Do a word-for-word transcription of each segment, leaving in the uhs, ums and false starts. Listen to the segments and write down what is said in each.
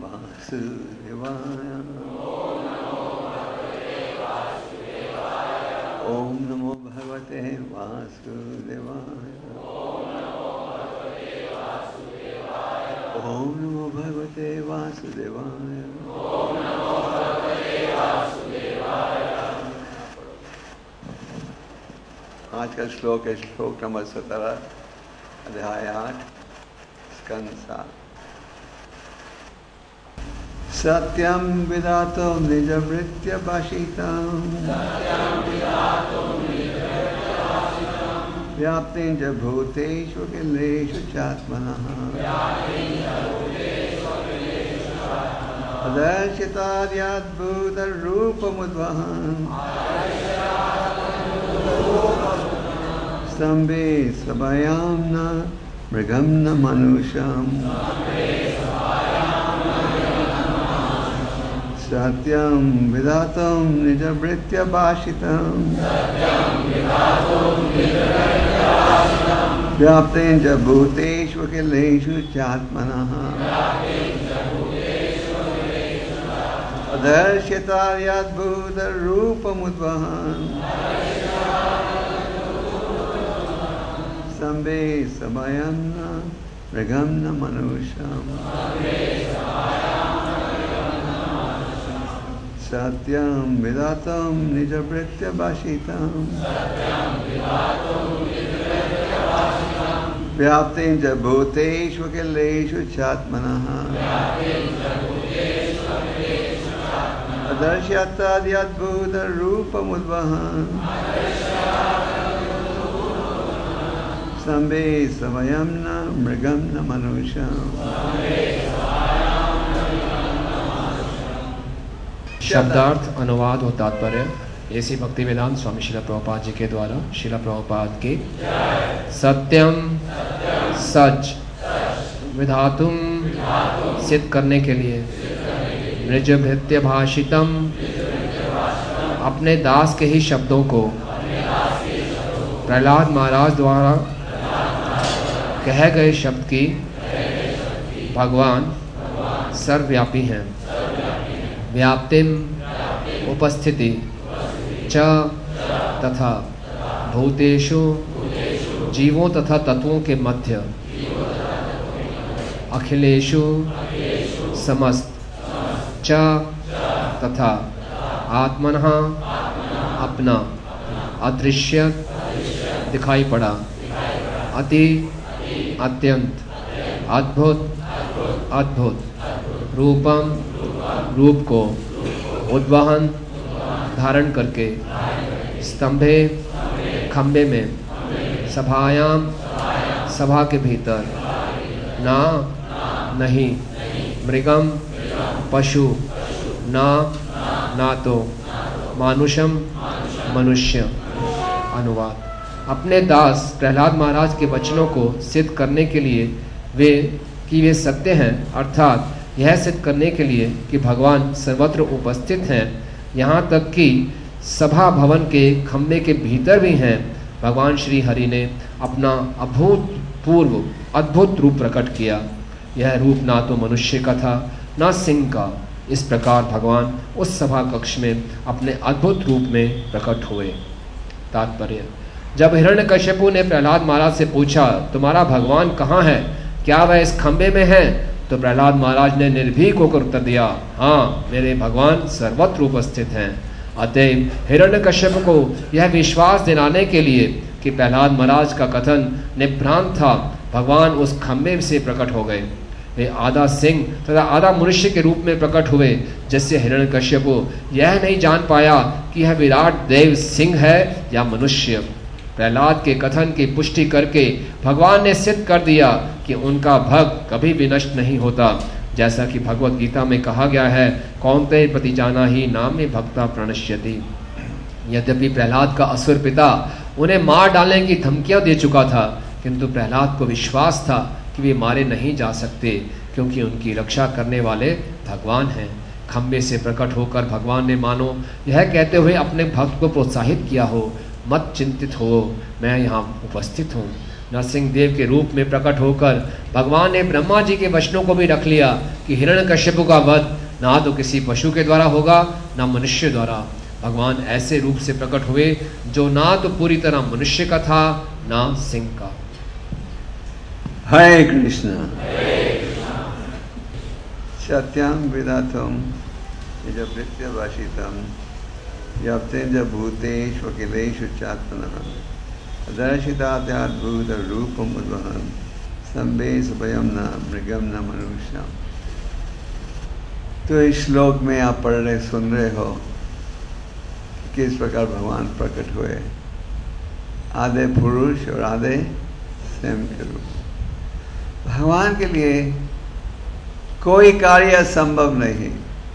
वासुदेवाय। ओम नमो भगवते वासुदेवाय। ओम नमो भगवते वासुदेवाय। आज का श्लोक है श्लोक नंबर सत्रह, अध्याय आठ, स्कंद सात। सत्यं विधातुं निजभृत्य भाषितं व्याप्तिं च भूतेषु अखिलेषु चात्मनः अदर्शिताद्यद्भुतरूपमुद्वहन् स्तम्भे सभायां न मृगं न मनुष्यम् सत्यं विधातुं निजभृत्य भाषितं व्याप्तेन च भूतेषु अखिलेषु चात्मनः अदर्शिताद्भुतरूपमुद्वहन् स्तम्भे सभायां न मृगं न मनुष्यम् सत्यं विधातुं निजभृत्य भाषितं व्याप्तेन च भूतेषु अखिलेषु चात्मनः अदर्श्यताद्भुतरूपमुद्वहन् स्तम्भे सभायां न मृगं न मनुष्यम्। शब्दार्थ, अनुवाद और तात्पर्य ऐसी भक्ति वेदांत स्वामी श्रील प्रभुपाद जी के द्वारा श्रील प्रभुपाद के सत्यम सच विधातुम सिद्ध करने के लिए निजभृत्य भाषितम अपने दास के ही शब्दों को प्रहलाद महाराज द्वारा कहे गए शब्द की भगवान सर्वव्यापी हैं। व्याप्तिम उपस्थिति च तथा भूतेषु जीवों तथा तत्वों के मध्य अखिलेषु समस्त च तथा आत्मनः अपना अदृश्य दिखाई पड़ा अति अत्यंत अद्भुत अद्भुत रूपम रूप को उद्वहन धारण करके स्तंभे खंबे में सभायाम सभा के भीतर ना नहीं मृगम पशु ना ना तो मानुषम मनुष्य। अनुवाद। अपने दास प्रहलाद महाराज के वचनों को सिद्ध करने के लिए वे कि वे सत्य हैं, अर्थात यह सिद्ध करने के लिए कि भगवान सर्वत्र उपस्थित हैं, यहाँ तक कि सभा भवन के खंबे के भीतर भी हैं, भगवान श्री हरि ने अपना अभूतपूर्व अद्भुत रूप प्रकट किया। यह रूप ना तो मनुष्य का था ना सिंह का। इस प्रकार भगवान उस सभा कक्ष में अपने अद्भुत रूप में प्रकट हुए। तात्पर्य। जब हिरण्यकश्यपु ने प्रहलाद महाराज से पूछा, तुम्हारा भगवान कहाँ है, क्या वह इस खंबे में है, तो प्रहलाद महाराज ने निर्भीक होकर उत्तर दिया, हाँ मेरे भगवान सर्वत्र उपस्थित हैं। अतएव हिरण्यकश्यप को यह विश्वास दिलाने के लिए कि प्रहलाद महाराज का कथन निभ्रांत था, भगवान उस खंबे से प्रकट हो गए। वे आधा सिंह तथा आधा मनुष्य के रूप में प्रकट हुए, जिससे हिरण्यकश्यप यह नहीं जान पाया कि यह विराट देव सिंह है या मनुष्य। प्रहलाद के कथन की पुष्टि करके भगवान ने सिद्ध कर दिया कि उनका भक्त कभी भी नष्ट नहीं होता, जैसा कि भगवत गीता में कहा गया है, कौन्तेय प्रतिजाना ही नाम में भक्ता प्रणश्यति। यद्यपि प्रहलाद का असुर पिता उन्हें मार डालने की धमकियां दे चुका था, किंतु प्रहलाद को विश्वास था कि वे मारे नहीं जा सकते, क्योंकि उनकी रक्षा करने वाले भगवान हैं। खंबे से प्रकट होकर भगवान ने मानो यह कहते हुए अपने भक्त को प्रोत्साहित किया हो, मत चिंतित हो, मैं यहाँ उपस्थित हूँ। नरसिंहदेव के रूप में प्रकट होकर भगवान ने ब्रह्मा जी के वचनों को भी रख लिया कि हिरण्यकश्यप का वध ना तो किसी पशु के द्वारा होगा ना मनुष्य द्वारा। भगवान ऐसे रूप से प्रकट हुए जो ना तो पूरी तरह मनुष्य का था ना सिंह का। हरे कृष्ण। सत्यं विदातुम निजभृत्यभाषितम व्याप्तेन्द्र भूतेषु अखिलेषु चात्मनः दर्शिताद्भुत रूपम उद्वहन् संवेश भयम न मृगम न मनुष्यम। तो इस श्लोक में आप पढ़ रहे सुन रहे हो किस प्रकार भगवान प्रकट हुए, आधे पुरुष और आधे स्वयं के रूप। भगवान के लिए कोई कार्य असंभव नहीं।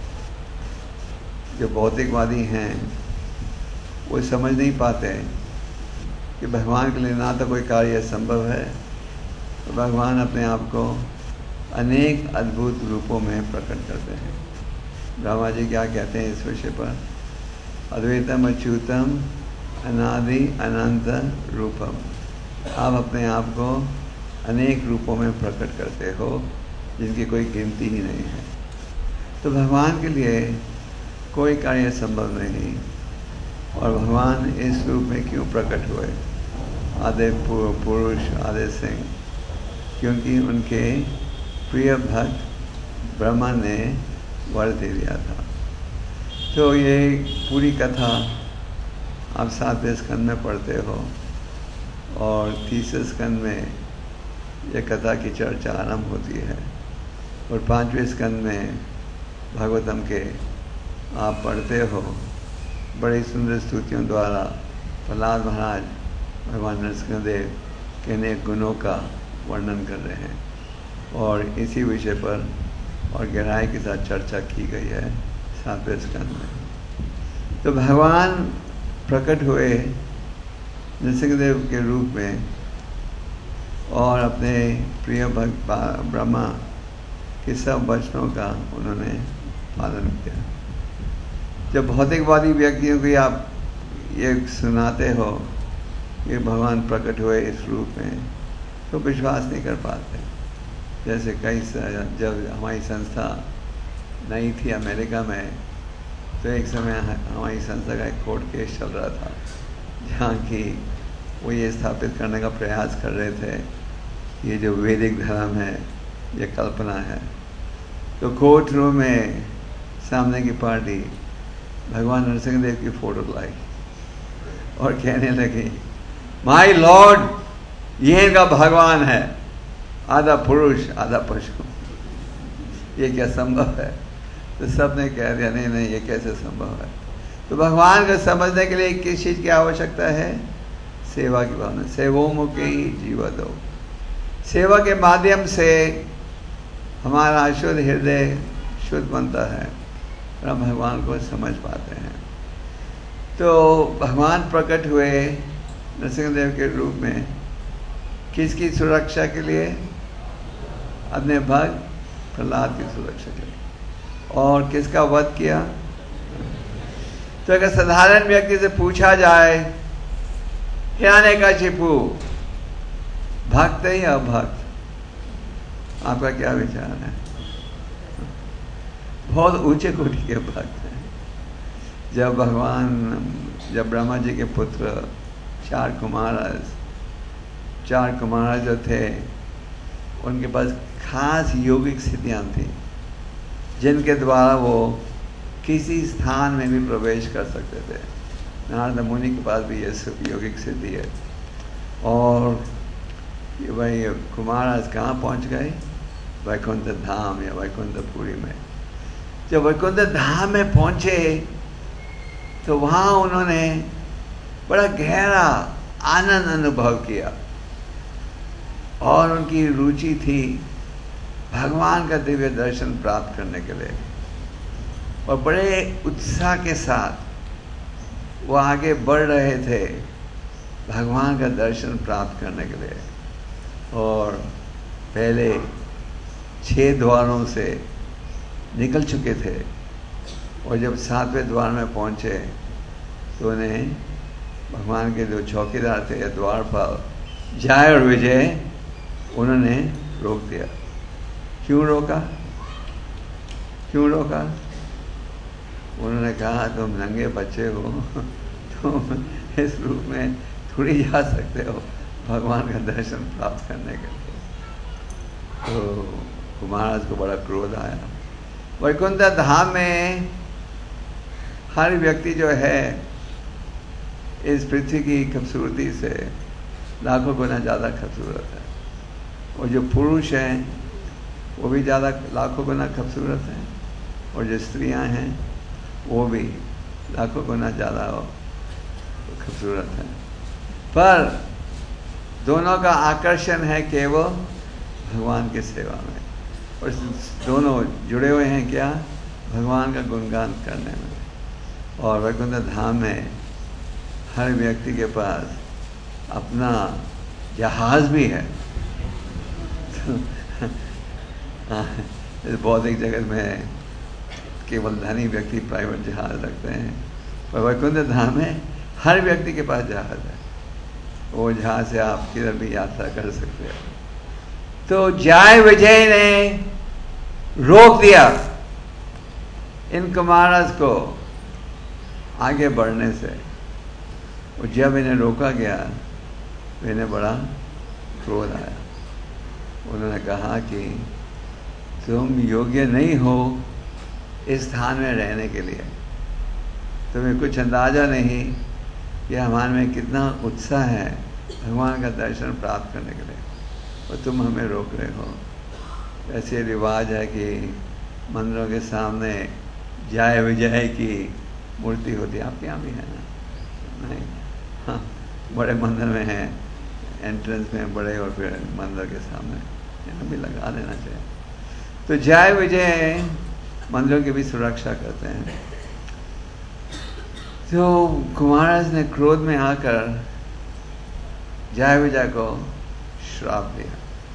जो भौतिकवादी हैं वो समझ नहीं पाते कि भगवान के लिए ना तो कोई कार्य संभव है, तो भगवान अपने आप को अनेक अद्भुत रूपों में प्रकट करते हैं। ब्रह्मा जी क्या कहते हैं इस विषय पर? अद्वैतम अच्युतम अनादि अनंत रूपम। आप अपने आप को अनेक रूपों में प्रकट करते हो जिनकी कोई गिनती ही नहीं है। तो भगवान के लिए कोई कार्य संभव नहीं। और भगवान इस रूप में क्यों प्रकट हुए, आधे पुरुष आधे सिंह? क्योंकि उनके प्रिय भक्त ब्रह्मा ने वर दे दिया था। तो ये पूरी कथा आप सातवें स्कंद में पढ़ते हो और तीसरे स्कंद में यह कथा की चर्चा आरंभ होती है और पांचवें स्कंद में भागवतम के आप पढ़ते हो। बड़ी सुंदर स्तुतियों द्वारा प्रहलाद महाराज भगवान नरसिंहदेव के अनेक गुणों का वर्णन कर रहे हैं और इसी विषय पर और गहराई के साथ चर्चा की गई है सातवें स्कंद में। तो भगवान प्रकट हुए नरसिंहदेव के रूप में और अपने प्रिय भक्त ब्रह्मा के सब वचनों का उन्होंने पालन किया। जब भौतिकवादी व्यक्तियों को आप ये सुनाते हो कि भगवान प्रकट हुए इस रूप में, तो विश्वास नहीं कर पाते। जैसे कई जब हमारी संस्था नई थी अमेरिका में, तो एक समय हमारी संस्था का एक कोर्ट केस चल रहा था जहाँ की वो ये स्थापित करने का प्रयास कर रहे थे ये जो वैदिक धर्म है ये कल्पना है। तो कोर्ट रूम में सामने की पार्टी भगवान नरसिंहदेव की फोटो लाई और कहने लगी, माय लॉर्ड ये इनका भगवान है, आधा पुरुष आधा पशु, ये क्या संभव है? तो सब ने कह दिया नहीं नहीं ये कैसे संभव है। तो भगवान को समझने के लिए किस चीज़ की आवश्यकता है? सेवा की भावना। सेवोमुखी जीवा दो। सेवा के माध्यम से हमारा शुद्ध हृदय शुद्ध बनता है और हम भगवान को समझ पाते हैं। तो भगवान प्रकट हुए नरसिंहदेव के रूप में किसकी सुरक्षा के लिए? अपने भक्त प्रहलाद की सुरक्षा के लिए। और किसका वध किया? तो अगर साधारण व्यक्ति से पूछा जाए हिरण्यकशिपु भक्त है या अभक्त, आपका क्या विचार है? बहुत ऊंचे कोटि के भक्त हैं। जब भगवान जब ब्रह्मा जी के पुत्र चार कुमार चार कुमार जो थे उनके पास खास योगिक स्थितियाँ थी जिनके द्वारा वो किसी स्थान में भी प्रवेश कर सकते थे। नारद मुनि के पास भी ये योगिक स्थिति है। और भाई कुमार कहाँ पहुँच गए? वैकुंठ धाम या वैकुंठपुरी में। जब वैकुंठ धाम में पहुँचे तो वहाँ उन्होंने बड़ा गहरा आनंद अनुभव किया और उनकी रुचि थी भगवान का दिव्य दर्शन प्राप्त करने के लिए। और बड़े उत्साह के साथ वो आगे बढ़ रहे थे भगवान का दर्शन प्राप्त करने के लिए। और पहले छह द्वारों से निकल चुके थे और जब सातवें द्वार में पहुंचे तो उन्हें भगवान के जो चौकीदार थे द्वारपाल जय और विजय उन्होंने रोक दिया। क्यों रोका? क्यों रोका? उन्होंने कहा तुम नंगे बच्चे हो, तुम इस रूप में थोड़ी जा सकते हो भगवान का दर्शन प्राप्त करने के लिए। तो महाराज को बड़ा क्रोध आया। वैकुंठ धाम में हर व्यक्ति जो है इस पृथ्वी की खूबसूरती से लाखों गुना ज़्यादा खूबसूरत है, और जो पुरुष हैं वो भी ज़्यादा लाखों गुना खूबसूरत हैं, और जो स्त्रियां हैं वो भी लाखों गुना ज़्यादा खूबसूरत हैं। पर दोनों का आकर्षण है केवल भगवान की सेवा में, और दोनों जुड़े हुए हैं क्या? भगवान का गुणगान करने में। और वैकुंठ धाम में हर व्यक्ति के पास अपना जहाज भी है। इस भौतिक जगत में केवल धनी व्यक्ति प्राइवेट जहाज रखते हैं, पर वैकुंठ धाम में हर व्यक्ति के पास जहाज है। वो जहाज से आप किधर भी यात्रा कर सकते हैं। तो जय विजय ने रोक दिया इन कुमारस को आगे बढ़ने से। और जब इन्हें रोका गया तो इन्हें बड़ा क्रोध आया। उन्होंने कहा कि तुम योग्य नहीं हो इस स्थान में रहने के लिए, तुम्हें कुछ अंदाज़ा नहीं कि हमारे में कितना उत्साह है भगवान का दर्शन प्राप्त करने के लिए, और तुम हमें रोक रहे हो। ऐसे रिवाज है कि मंदिरों के सामने जय विजय की मूर्ति होती है। आपके यहाँ भी है ना? नहीं? हाँ, बड़े मंदिर में है, एंट्रेंस में बड़े, और फिर मंदिर के सामने यहाँ भी लगा देना चाहिए। तो जय विजय मंदिरों की भी सुरक्षा करते हैं। तो कुमारस ने क्रोध में आकर जय विजय को श्राप दिया,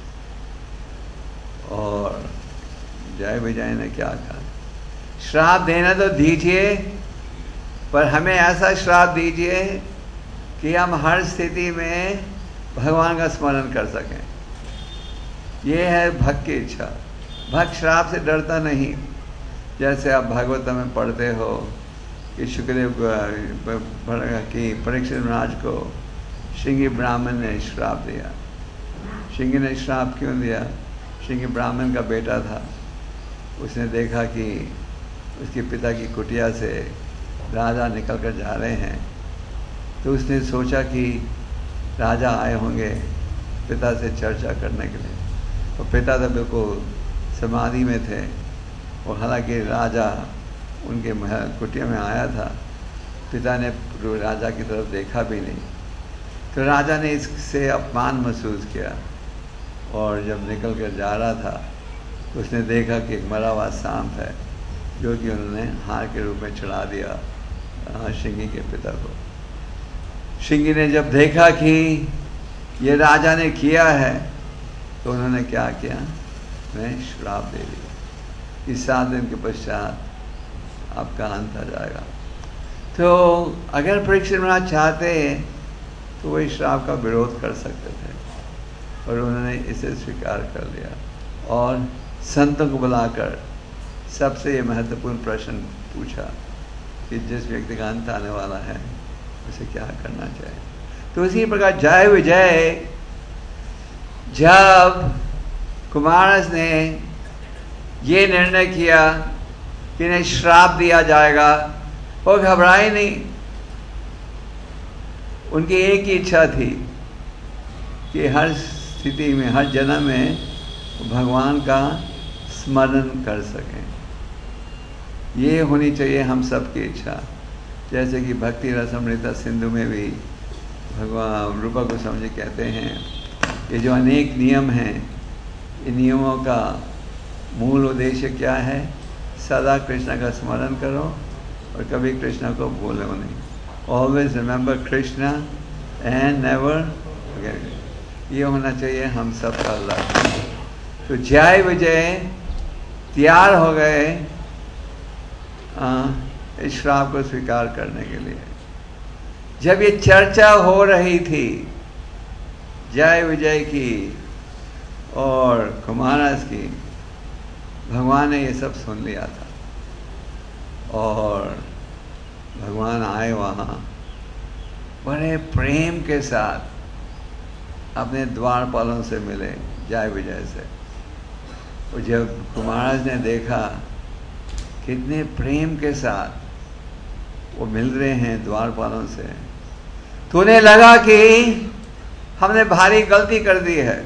और जय विजय ने क्या कहा? श्राप देना तो दीजिए, पर हमें ऐसा श्राप दीजिए कि हम हर स्थिति में भगवान का स्मरण कर सकें। ये है भक्त की इच्छा। भक्त श्राप से डरता नहीं। जैसे आप भागवत में पढ़ते हो कि सुखदेव की परीक्षित महाराज को सिंगी ब्राह्मण ने श्राप दिया। सिंगी ने श्राप क्यों दिया? सिंगी ब्राह्मण का बेटा था। उसने देखा कि उसके पिता की कुटिया से राजा निकल कर जा रहे हैं, तो उसने सोचा कि राजा आए होंगे पिता से चर्चा करने के लिए। तो पिता तो बिल्कुल समाधि में थे, और हालांकि राजा उनके कुटिया में आया था, पिता ने राजा की तरफ देखा भी नहीं। तो राजा ने इससे अपमान महसूस किया, और जब निकल कर जा रहा था तो उसने देखा कि एक मरा हुआ सांप है, जो कि उन्होंने हार के रूप में चढ़ा दिया सिंगी के पिता को। सिंगी ने जब देखा कि ये राजा ने किया है, तो उन्होंने क्या किया? उन्हें श्राप दे दिया कि सात दिन के पश्चात आपका अंत आ जाएगा। तो अगर परीक्षित महाराज चाहते तो वो इस श्राप का विरोध कर सकते थे, और उन्होंने इसे स्वीकार कर लिया, और संतों को बुलाकर सबसे ये महत्वपूर्ण प्रश्न पूछा कि जिस व्यक्ति का अंत आने वाला है उसे क्या करना चाहिए। तो इसी प्रकार जय विजय, जब कुमारस ने ये निर्णय किया कि इन्हें श्राप दिया जाएगा, वो घबराए नहीं। उनकी एक ही इच्छा थी कि हर स्थिति में, हर जन्म में भगवान का स्मरण कर सकें। ये होनी चाहिए हम सबकी इच्छा। जैसे कि भक्ति रसमृता सिंधु में भी भगवान रूपा गोस्वामी जी कहते हैं कि जो अनेक नियम हैं, इन नियमों का मूल उद्देश्य क्या है? सदा कृष्ण का स्मरण करो और कभी कृष्ण को भूलो नहीं। Always remember Krishna and never forget. ये होना चाहिए हम सब का लक्ष्य। तो जय विजय तैयार हो गए इस श्राप को स्वीकार करने के लिए। जब ये चर्चा हो रही थी, जय विजय की और कुमारस की, भगवान ने ये सब सुन लिया था और भगवान आए वहाँ बड़े प्रेम के साथ अपने द्वारपालों से मिले, जय विजय से। और जब कुमारस ने देखा कितने प्रेम के साथ वो मिल रहे हैं द्वारपालों से, तो उन्हें लगा कि हमने भारी गलती कर दी है,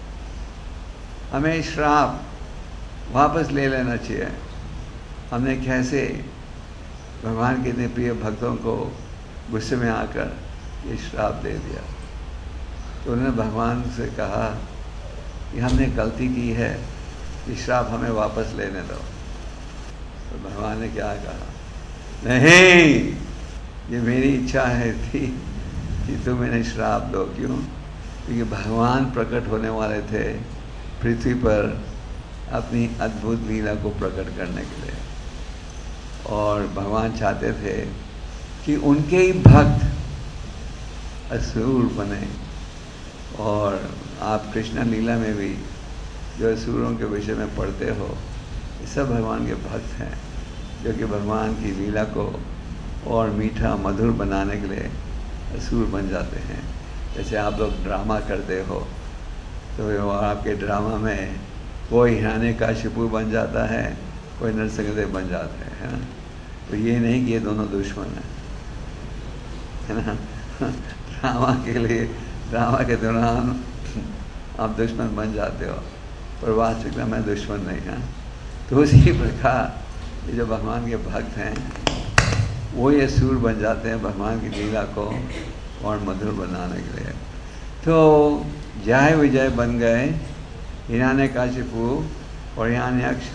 हमें श्राप वापस ले लेना चाहिए। हमने कैसे भगवान के इतने प्रिय भक्तों को गुस्से में आकर ये श्राप दे दिया। तो उन्होंने भगवान से कहा कि हमने गलती की है, ये श्राप हमें वापस लेने दो। तो भगवान ने क्या कहा, नहीं, ये मेरी इच्छा है थी कि तुम इन्हें श्राप दो। क्यों? क्योंकि भगवान प्रकट होने वाले थे पृथ्वी पर अपनी अद्भुत लीला को प्रकट करने के लिए, और भगवान चाहते थे कि उनके ही भक्त असुर बने। और आप कृष्ण लीला में भी जो असुरों के विषय में पढ़ते हो, ये सब भगवान के भक्त हैं जो कि भगवान की लीला को और मीठा मधुर बनाने के लिए असुर बन जाते हैं। जैसे आप लोग ड्रामा करते हो तो आपके ड्रामा में कोई हिरण्यकशिपु बन जाता है, कोई नरसिंहदेव बन जाते हैं, है ना। तो ये नहीं कि ये दोनों दुश्मन हैं, है ना। ड्रामा के लिए, ड्रामा के दौरान आप दुश्मन बन जाते हो, पर वास्तविकता में दुश्मन नहीं है। तो उसी प्रकार ये जो भगवान के भक्त हैं वो ये सूर बन जाते हैं भगवान की लीला को और मधुर बनाने के लिए। तो जय विजय बन गए हिरण्यकशिपु और हिरण्यक्ष,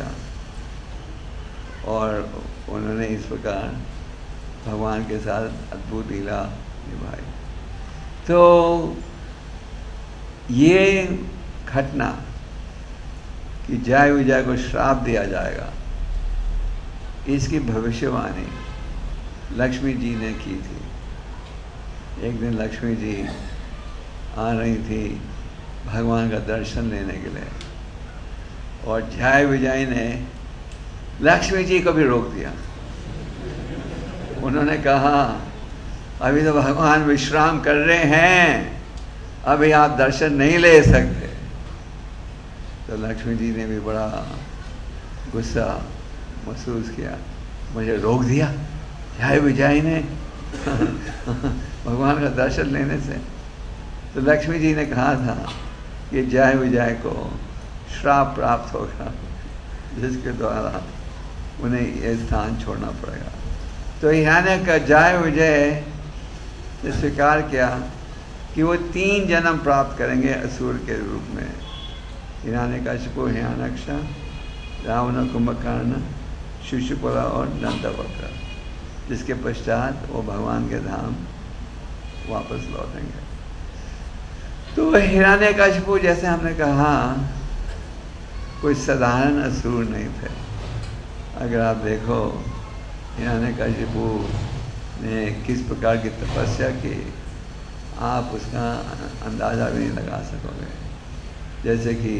और उन्होंने इस प्रकार भगवान के साथ अद्भुत लीला निभाई। तो ये घटना कि जय विजय को श्राप दिया जाएगा, इसकी भविष्यवाणी लक्ष्मी जी ने की थी। एक दिन लक्ष्मी जी आ रही थी भगवान का दर्शन लेने के लिए, और जय विजय ने लक्ष्मी जी को भी रोक दिया। उन्होंने कहा, अभी तो भगवान विश्राम कर रहे हैं, अभी आप दर्शन नहीं ले सकते। तो लक्ष्मी जी ने भी बड़ा गुस्सा महसूस किया, मुझे रोक दिया जय विजय ने भगवान का दर्शन लेने से। तो लक्ष्मी जी ने कहा था कि जय विजय को श्राप प्राप्त होगा, जिसके द्वारा उन्हें ये स्थान छोड़ना पड़ेगा। तो हिरण्य का जय विजय ने स्वीकार किया कि वो तीन जन्म प्राप्त करेंगे असुर के रूप में, हिरण्यकशिपु, हिरण्यक्ष, रावण, कुंभकर्ण, शिशुपाल और दंतवक्र, जिसके पश्चात वो भगवान के धाम वापस लौटेंगे। तो हिरण्यकशिपु, जैसे हमने कहा, कोई साधारण असुर नहीं थे। अगर आप देखो हिरण्यकशिपु ने किस प्रकार की तपस्या की, आप उसका अंदाज़ा भी नहीं लगा सकोगे। जैसे कि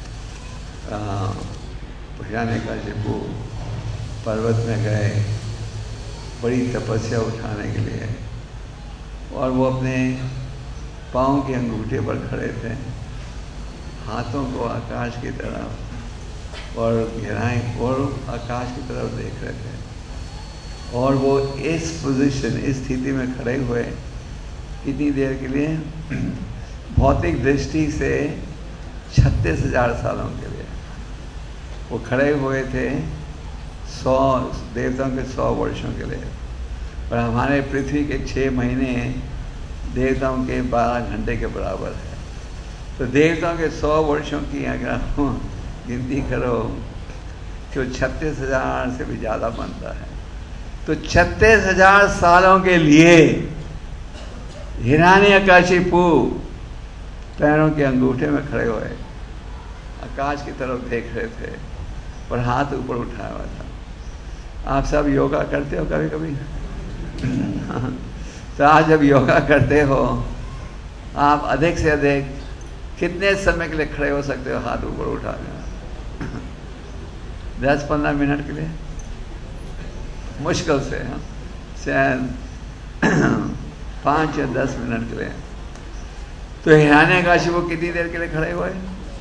हिरण्यकशिपु पर्वत में गए बड़ी तपस्या उठाने के लिए, और वो अपने पाँव के अंगूठे पर खड़े थे, हाथों को आकाश की तरफ और गहराई और आकाश की तरफ देख रहे थे। और वो इस पोजीशन, इस स्थिति में खड़े हुए कितनी देर के लिए? भौतिक दृष्टि से छत्तीस हजार सालों के लिए वो खड़े हुए थे, सौ देवताओं के सौ वर्षों के लिए। और हमारे पृथ्वी के छः महीने देवताओं के बारह घंटे के बराबर है। तो देवताओं के सौ वर्षों की अगर गिनती करो तो छत्तीस हजार से भी ज़्यादा बनता है। तो छत्तीस हजार सालों के लिए हिरण्यकशिपु पैरों के अंगूठे में खड़े हुए आकाश की तरफ देख रहे थे और हाथ ऊपर उठाया हुआ था। आप सब योगा करते हो कभी कभी? तो आज जब योगा करते हो, आप अधिक से अधिक कितने समय के लिए खड़े हो सकते हो? हाथ ऊपर उठा लेना। दस पंद्रह मिनट के लिए मुश्किल से, हाँ, शायद पाँच या दस मिनट के लिए। तो हिरण्यकशिपु कितनी देर के लिए खड़े हुए?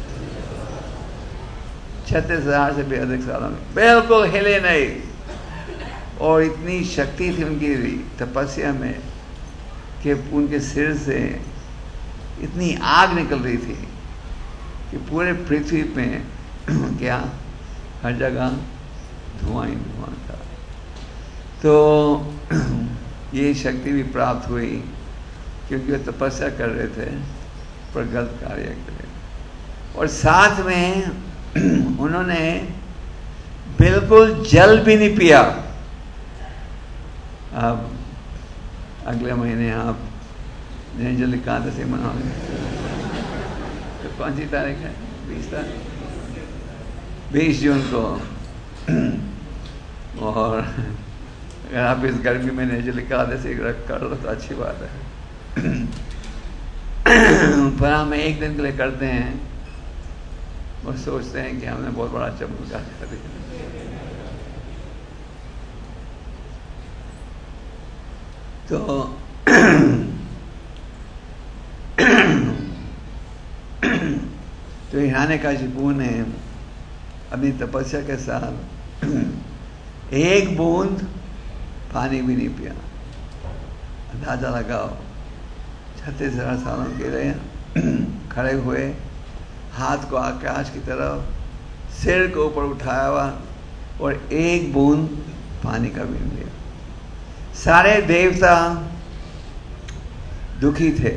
छत्तीस हजार से भी अधिक सालों में, बिल्कुल हिले नहीं। और इतनी शक्ति थी उनकी तपस्या में कि उनके सिर से इतनी आग निकल रही थी कि पूरे पृथ्वी पे क्या हर जगह धुआं ही धुआं था। तो ये शक्ति भी प्राप्त हुई क्योंकि वो तपस्या कर रहे थे पर गलत कार्य के लिए। और साथ में उन्होंने बिल्कुल जल भी नहीं पिया। अब अगले महीने आप निर्जल एकादशी मनाओगे, तो कौन सी तारीख है? बीस तारीख, बीस जून को। और अगर आप इस गर्मी में निर्जल एकादशी कर लो तो अच्छी बात है। पर हम एक दिन के लिए करते हैं और सोचते हैं कि हमने बहुत बड़ा चमत्कार कर दिया। तो तो हिरण्यकशिपु ने अपनी तपस्या के साथ एक बूंद पानी भी नहीं पिया। अंदाजा लगाओ, छत्तीस हजार सालों के लिए खड़े हुए, हाथ को आकाश की तरफ, सिर को ऊपर उठाया हुआ और एक बूंद पानी का भी नहीं लिया। सारे देवता दुखी थे।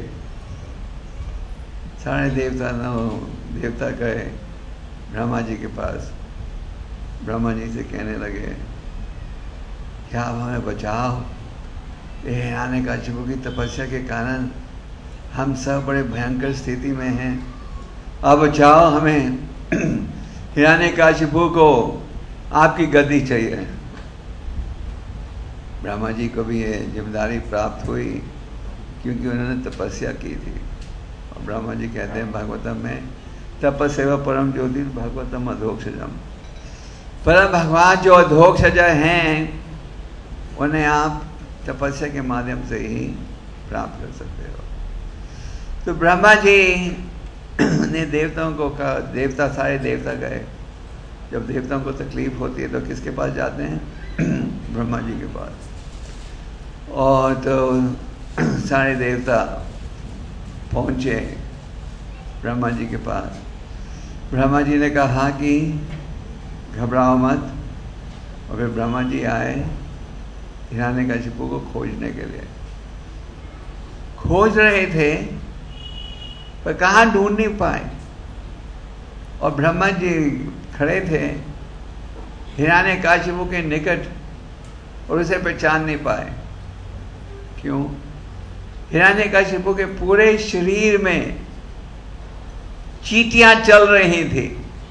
सारे देवता न देवता गए ब्रह्मा जी के पास। ब्रह्मा जी से कहने लगे, क्या आप हमें बचाओ, ये हिरण्यकशिपु की तपस्या के कारण हम सब बड़े भयंकर स्थिति में हैं, अब बचाओ हमें। हिरण्यकशिपु को आपकी गद्दी चाहिए। ब्रह्मा जी को भी ये जिम्मेदारी प्राप्त हुई क्योंकि उन्होंने तपस्या की थी। और ब्रह्मा जी कहते हैं भागवतम में, तपस्या परम ज्योति भागवतम अधोक्षजम। परम भगवान जो अधोक्षज हैं उन्हें आप तपस्या के माध्यम से ही प्राप्त कर सकते हो। तो ब्रह्मा जी ने देवताओं को कहा, देवता सारे देवता गए। जब देवताओं को तकलीफ होती है तो किसके पास जाते हैं? ब्रह्मा जी के पास। और तो सारे देवता पहुंचे ब्रह्मा जी के पास। ब्रह्मा जी ने कहा कि घबराओ मत। और फिर ब्रह्मा जी आए हिरण्यकशिपु को खोजने के लिए। खोज रहे थे पर कहाँ ढूंढ नहीं पाए। और ब्रह्मा जी खड़े थे हिरण्यकशिपु के निकट और उसे पहचान नहीं पाए। क्यों? हिरण्यकशिपु के पूरे शरीर में चींटियां चल रही थी।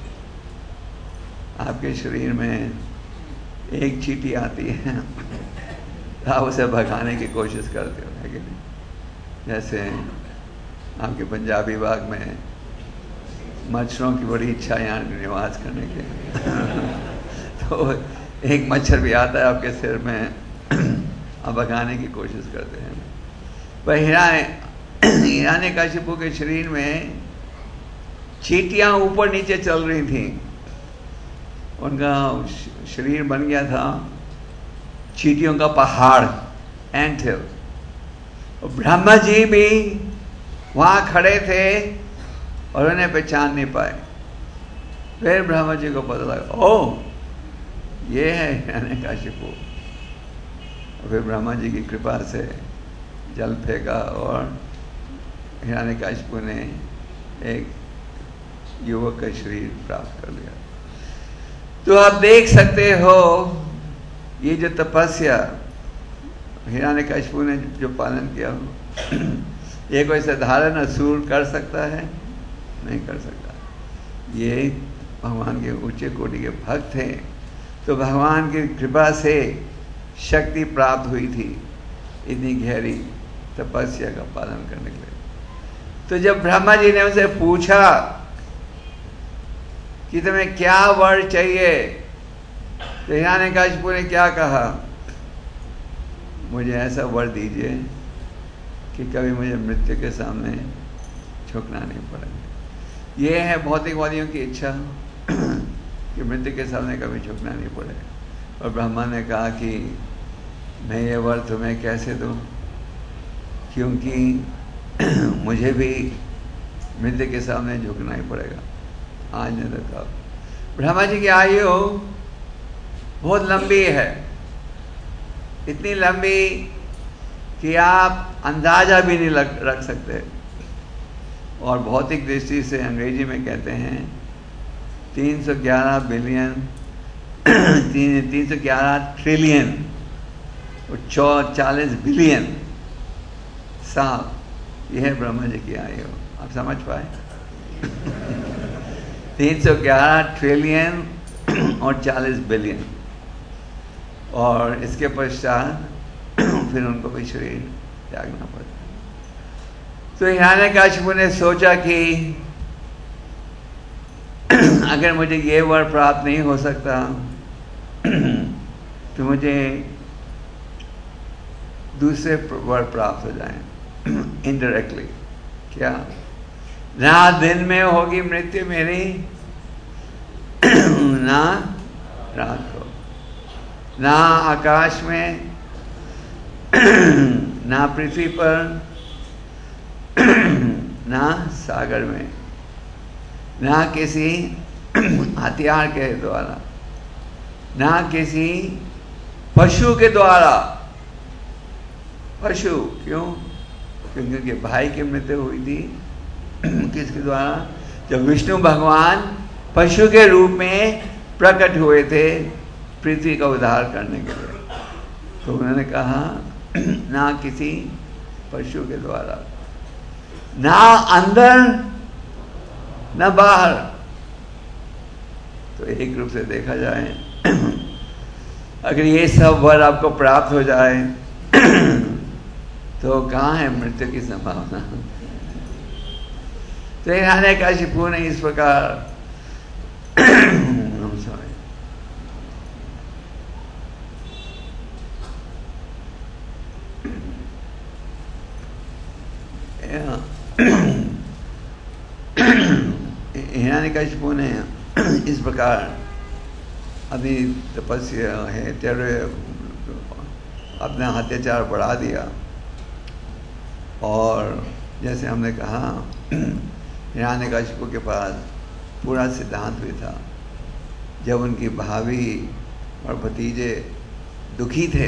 आपके शरीर में एक चींटी आती है, आप उसे भगाने की कोशिश करते हो, है कि नहीं? जैसे आपके पंजाबी बाग में मच्छरों की बड़ी इच्छा यहाँ निवास करने की। तो एक मच्छर भी आता है आपके सिर में, आप भगाने की कोशिश करते हैं। पर हिरण्यकशिपु के शरीर में चींटियां ऊपर नीचे चल रही थी। उनका शरीर बन गया था चींटियों का पहाड़, एंट हिल। और ब्रह्मा जी भी वहां खड़े थे और उन्हें पहचान नहीं पाए। फिर ब्रह्मा जी को पता लगा, ओ ये है हिरण्यकशिपु। और फिर ब्रह्मा जी की कृपा से जल फेंका और हिरण्यकशिपु ने एक युवक का शरीर प्राप्त कर लिया। तो आप देख सकते हो ये जो तपस्या हिरण्यकशिपु ने जो पालन किया, ये कोई साधारण असुर कर सकता है? नहीं कर सकता। ये भगवान के ऊंचे कोटि के भक्त थे, तो भगवान की कृपा से शक्ति प्राप्त हुई थी इतनी गहरी तपस्या का पालन करने के लिए। तो जब ब्रह्मा जी ने उनसे पूछा कि तुम्हें क्या वर चाहिए, तो हिरण्यकशिपु ने क्या कहा, मुझे ऐसा वर दीजिए कि कभी मुझे मृत्यु के सामने झुकना नहीं पड़ेगा। ये है भौतिकवादियों की इच्छा कि मृत्यु के सामने कभी झुकना नहीं पड़ेगा। और ब्रह्मा ने कहा कि मैं ये वर तुम्हें कैसे दूं, क्योंकि मुझे भी मृत्यु के सामने झुकना ही पड़ेगा। आज ने तो कहा ब्रह्मा जी की आयु बहुत लंबी है, इतनी लंबी कि आप अंदाजा भी नहीं लग, रख सकते। और भौतिक दृष्टि से अंग्रेजी में कहते हैं तीन सौ ग्यारह बिलियन तीन तीन सौ ग्यारह ट्रिलियन और चौ चालीस बिलियन साल, यह है ब्रह्मा जी की आयु। आप समझ पाए? तीन सौ ग्यारह ट्रिलियन और चालीस बिलियन। और इसके पश्चात फिर उनको भी शरीर त्यागना पड़ता। तो हिरण्यकशिपु ने सोचा कि अगर मुझे ये वर प्राप्त नहीं हो सकता तो मुझे दूसरे वर प्राप्त हो जाए इनडायरेक्टली। क्या? ना दिन में होगी मृत्यु मेरी, ना रात को, ना आकाश में, ना पृथ्वी पर, ना सागर में, ना किसी हथियार के द्वारा, ना किसी पशु के द्वारा। पशु क्यों? क्योंकि उनके भाई की मृत्यु हुई थी किसके द्वारा? जब विष्णु भगवान पशु के रूप में प्रकट हुए थे पृथ्वी का उद्धार करने के लिए, तो उन्होंने कहा ना किसी पशु के द्वारा, ना अंदर ना बाहर। तो एक रूप से देखा जाए अगर ये सब वर आपको प्राप्त हो जाए तो कहाँ है मृत्यु की संभावना? तो हिरण्यकशिपु ने इस प्रकार हिरण्यकशिपु ने इस प्रकार अपनी तपस्या है तेरे अपना अत्याचार बढ़ा दिया। और जैसे हमने कहा हिरण्यकशिपु के पास पूरा सिद्धांत भी था। जब उनकी भाभी और भतीजे दुखी थे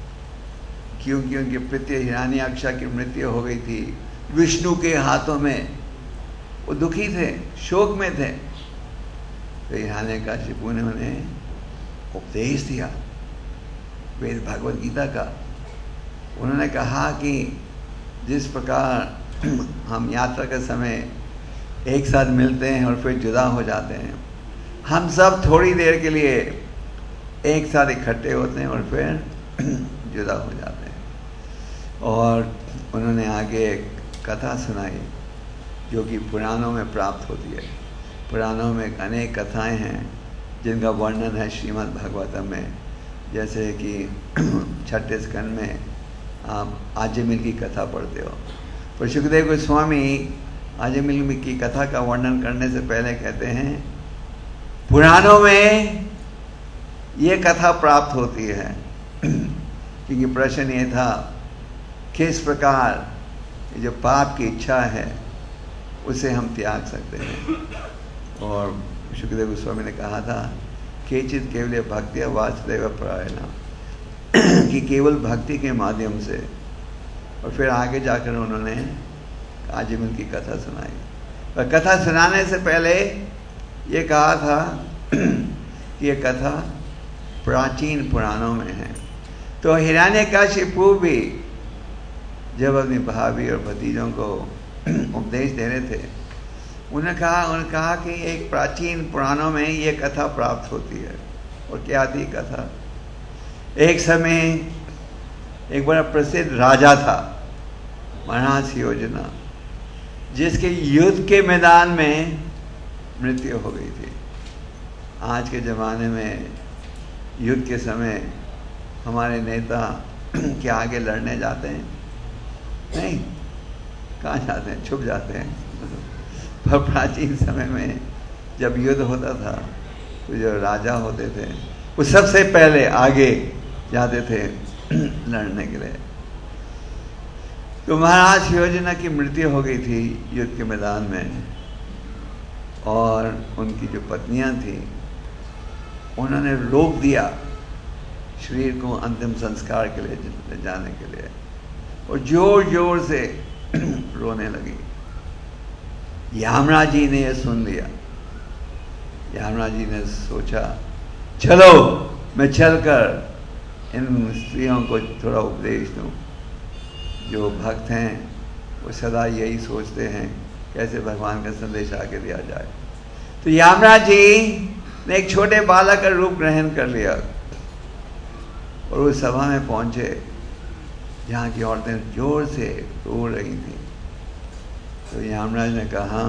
क्योंकि उनके पिता हिरण्याक्ष की मृत्यु हो गई थी विष्णु के हाथों में, वो दुखी थे, शोक में थे। तो हिरण्यकशिपु ने उन्हें उपदेश दिया वेद भगवद गीता का। उन्होंने कहा कि जिस प्रकार हम यात्रा के समय एक साथ मिलते हैं और फिर जुदा हो जाते हैं, हम सब थोड़ी देर के लिए एक साथ इकट्ठे होते हैं और फिर जुदा हो जाते हैं। और उन्होंने आगे एक कथा सुनाई जो कि पुराणों में प्राप्त होती है। पुराणों में अनेक कथाएं हैं जिनका वर्णन है श्रीमद् भागवतम में। जैसे कि छठे स्कंद में आप आजमिल की कथा पढ़ते हो, पर सुखदेव गोस्वामी आजमिल की कथा का वर्णन करने से पहले कहते हैं पुराणों में ये कथा प्राप्त होती है। क्योंकि प्रश्न ये था किस प्रकार जो पाप की इच्छा है उसे हम त्याग सकते हैं। और सुखदेव गोस्वामी ने कहा था केचित केवल भक्ति वासुदेव परायणा, कि केवल भक्ति के माध्यम से। और फिर आगे जाकर उन्होंने आजमिल की कथा सुनाई। और कथा सुनाने से पहले ये कहा था कि ये कथा प्राचीन पुराणों में है। तो हिरण्यकशिपु भी जब अपनी भाभी और भतीजों को उपदेश दे रहे थे, उन्होंने कहा उन्होंने कहा कि एक प्राचीन पुराणों में ये कथा प्राप्त होती है। और क्या थी कथा? एक समय एक बड़ा प्रसिद्ध राजा था, महाराज योजना। जिसके युद्ध के मैदान में मृत्यु हो गई थी। आज के ज़माने में युद्ध के समय हमारे नेता क्या आगे लड़ने जाते हैं? नहीं, कहाँ जाते हैं? छुप जाते हैं। पर प्राचीन समय में जब युद्ध होता था तो जो राजा होते थे वो सबसे पहले आगे जाते थे लड़ने के लिए। तो महाराज योजना की मृत्यु हो गई थी युद्ध के मैदान में, और उनकी जो पत्नियां थी उन्होंने रोक दिया शरीर को अंतिम संस्कार के लिए ले जाने के लिए, और जोर जोर से रोने लगी। यमराज जी ने यह सुन लिया। यमराज जी ने सोचा, चलो मैं चलकर इन स्त्रियों को थोड़ा उपदेश दूं। जो भक्त हैं वो सदा यही सोचते हैं कैसे भगवान का संदेश आगे दिया जाए। तो यमराज जी ने एक छोटे बालक का रूप ग्रहण कर लिया और उस सभा में पहुंचे जहाँ की औरतें जोर से रो रही थी। तो यमराज ने कहा,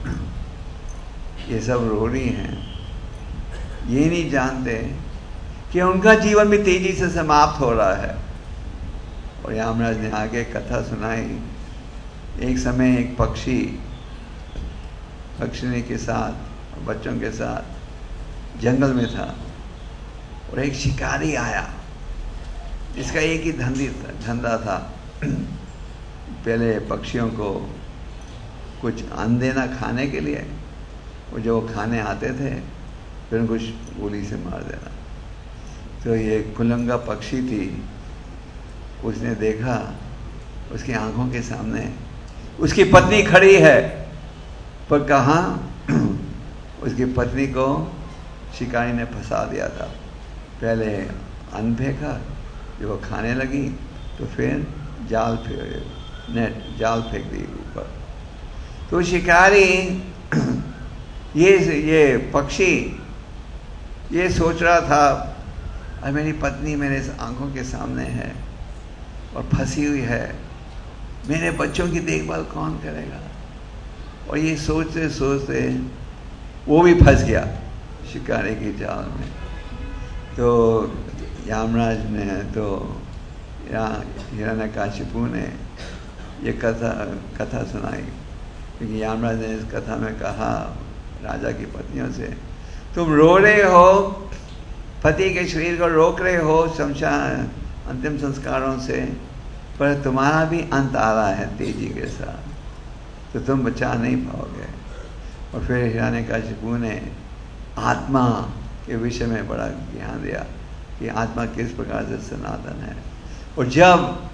ये सब रो रही हैं, ये नहीं जानते कि उनका जीवन भी तेजी से समाप्त हो रहा है। और यमराज ने आगे कथा सुनाई। एक समय एक पक्षी पक्षिणी के साथ बच्चों के साथ जंगल में था, और एक शिकारी आया जिसका एक ही धंधी धंधा था, पहले पक्षियों को कुछ अन्न देना खाने के लिए, और जो खाने आते थे फिर उनको गोली से मार देना। तो ये कुलंगा पक्षी थी, उसने देखा उसकी आंखों के सामने उसकी पत्नी खड़ी है, पर कहाँ उसकी पत्नी को शिकारी ने फंसा दिया था। पहले अन्न फेंका, जब वो खाने लगी तो फिर जाल फेंक नेट जाल फेंक दी ऊपर। तो शिकारी ये ये पक्षी ये सोच रहा था, अरे मेरी पत्नी मेरे आंखों के सामने है और फंसी हुई है, मेरे बच्चों की देखभाल कौन करेगा? और ये सोचते सोचते वो भी फंस गया शिकारी की जाल में। तो यमराज ने तो हिरण्यकशिपु ने ये कथा कथा सुनाई, क्योंकि यमराज ने इस कथा में कहा राजा की पत्नियों से, तुम रो रहे हो, पति के शरीर को रोक रहे हो शमशान अंतिम संस्कारों से, पर तुम्हारा भी अंत आ रहा है तेजी के साथ, तो तुम बचा नहीं पाओगे। और फिर हिरण्यकशिपु ने आत्मा के विषय में बड़ा ज्ञान दिया कि आत्मा किस प्रकार से सनातन है। और जब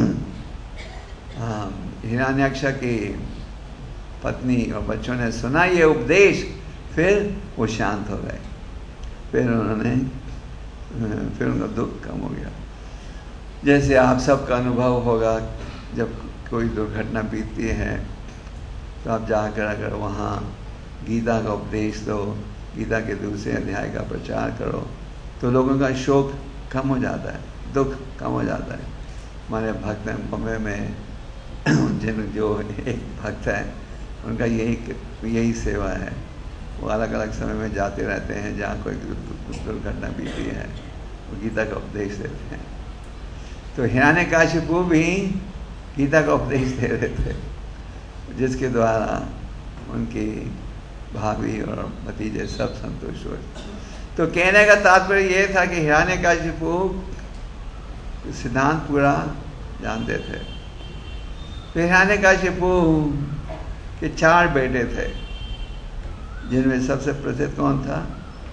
हिरण्याक्ष की पत्नी और बच्चों ने सुना ये उपदेश, फिर वो शांत हो गए, फिर उन्होंने फिर उनका दुख कम हो गया। जैसे आप सबका अनुभव होगा, जब कोई दुर्घटना बीतती है तो आप जाकर अगर वहाँ गीता का उपदेश दो, गीता के दूसरे अध्याय का प्रचार करो, तो लोगों का शोक कम हो जाता है, दुख कम हो जाता है। हमारे भक्त हैं बम्बे में, जिन जो एक भक्त है उनका यही यही सेवा है। वो अलग अलग समय में जाते रहते हैं, जहाँ कोई दुर्घटना बीती है वो गीता का उपदेश देते हैं। तो हिरण्यकशिपु भी गीता का उपदेश दे रहे थे, जिसके द्वारा उनकी भाभी और भतीजे सब संतुष्ट हुए। तो कहने का तात्पर्य ये था कि हिरण्यकशिपु सिद्धांत पूरा जानते थे। तो हिरण्यकशिपु के चार बेटे थे, जिनमें सबसे प्रसिद्ध कौन था?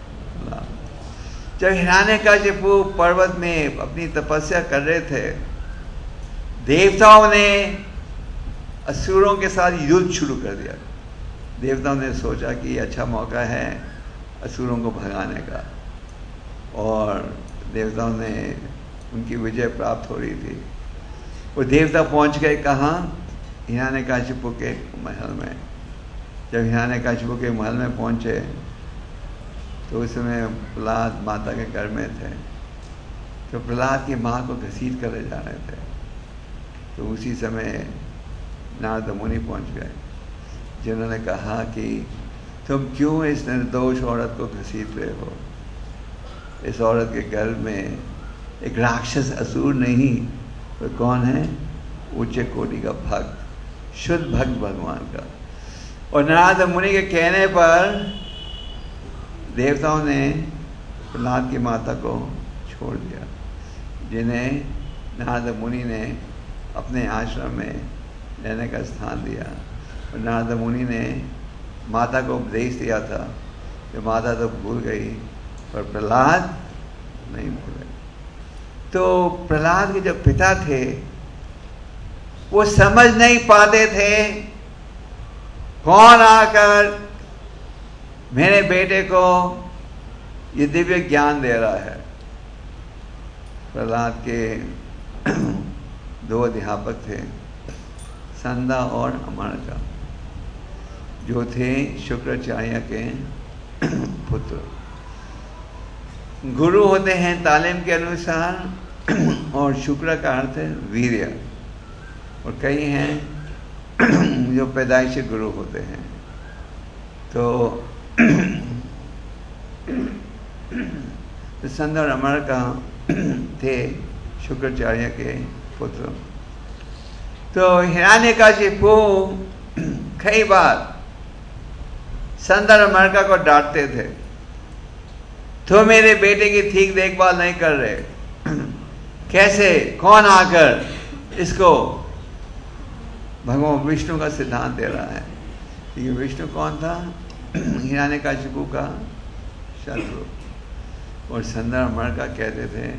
जब हिरण्यकशिपु पर्वत में अपनी तपस्या कर रहे थे, देवताओं ने असुरों के साथ युद्ध शुरू कर दिया। देवताओं ने सोचा कि अच्छा मौका है असुरों को भगाने का, और देवताओं ने उनकी विजय प्राप्त हो रही थी। वो देवता पहुंच गए कहाँ? हिरण्यकशिपु के महल में। जब हिरण्यकशिपु के महल में पहुंचे तो उस समय प्रहलाद माता के घर में थे, तो प्रहलाद की माँ को घसीट कर ले जा रहे थे। तो उसी समय नारद मुनि पहुंच गए जिन्होंने कहा कि तुम क्यों इस निर्दोष औरत को घसीट रहे हो? इस औरत के गर्भ में एक राक्षस असुर नहीं, वो कौन है? उच्च कोटि का भक्त, शुद्ध भक्त भगवान का। और नारद मुनि के कहने पर देवताओं ने प्रहलाद की माता को छोड़ दिया, जिन्हें नारद मुनि ने अपने आश्रम में रहने का स्थान दिया। और नारद मुनि ने माता को उपदेश दिया था कि माता तो भूल गई पर प्रहलाद नहीं भूले। तो प्रहलाद के जो पिता थे वो समझ नहीं पाते थे कौन आकर मेरे बेटे को ये दिव्य ज्ञान दे रहा है। प्रहलाद के दो अध्यापक थे, संदा और अमरका, जो थे शुक्राचार्य के पुत्र। गुरु होते हैं तालीम के अनुसार, और शुक्र का अर्थ है वीर्य, और कई हैं जो पैदाइशी गुरु होते हैं। तो संदा और अमरका थे शुक्राचार्य के पुत्र। तो हिरण्यकशिपु कई बार संदा और अमरका को डांटते थे, तो मेरे बेटे की ठीक देखभाल नहीं कर रहे, कैसे कौन आकर इसको भगवान विष्णु का सिद्धांत दे रहा है। क्योंकि विष्णु कौन था? हिरण्यकशिपु का शत्रु। और संदा और अमरका कहते थे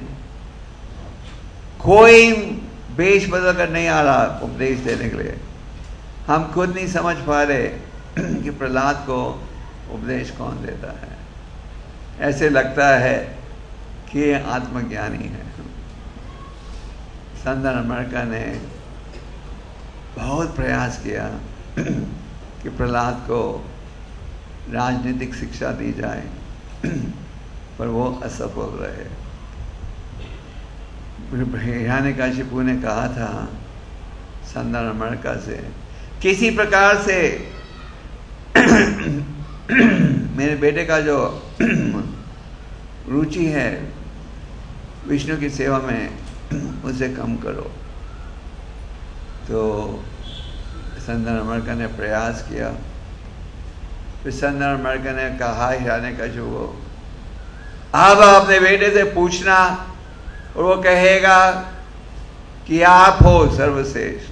कोई वेश बदल कर नहीं आ रहा उपदेश देने के लिए, हम खुद नहीं समझ पा रहे कि प्रहलाद को उपदेश कौन देता है। ऐसे लगता है कि ये आत्मज्ञानी है। संदा और अमरका ने बहुत प्रयास किया कि प्रहलाद को राजनीतिक शिक्षा दी जाए, पर वो असफल रहे। हिरण्यकशिपु ने कहा था संदा और अमरका से, किसी प्रकार से मेरे बेटे का जो रुचि है विष्णु की सेवा में उसे कम करो। तो संदा और अमरका ने प्रयास किया। फिर संदा और अमरका ने कहा हिरण्यकशिपु को, अब अपने बेटे से पूछना और वो कहेगा कि आप हो सर्वश्रेष्ठ।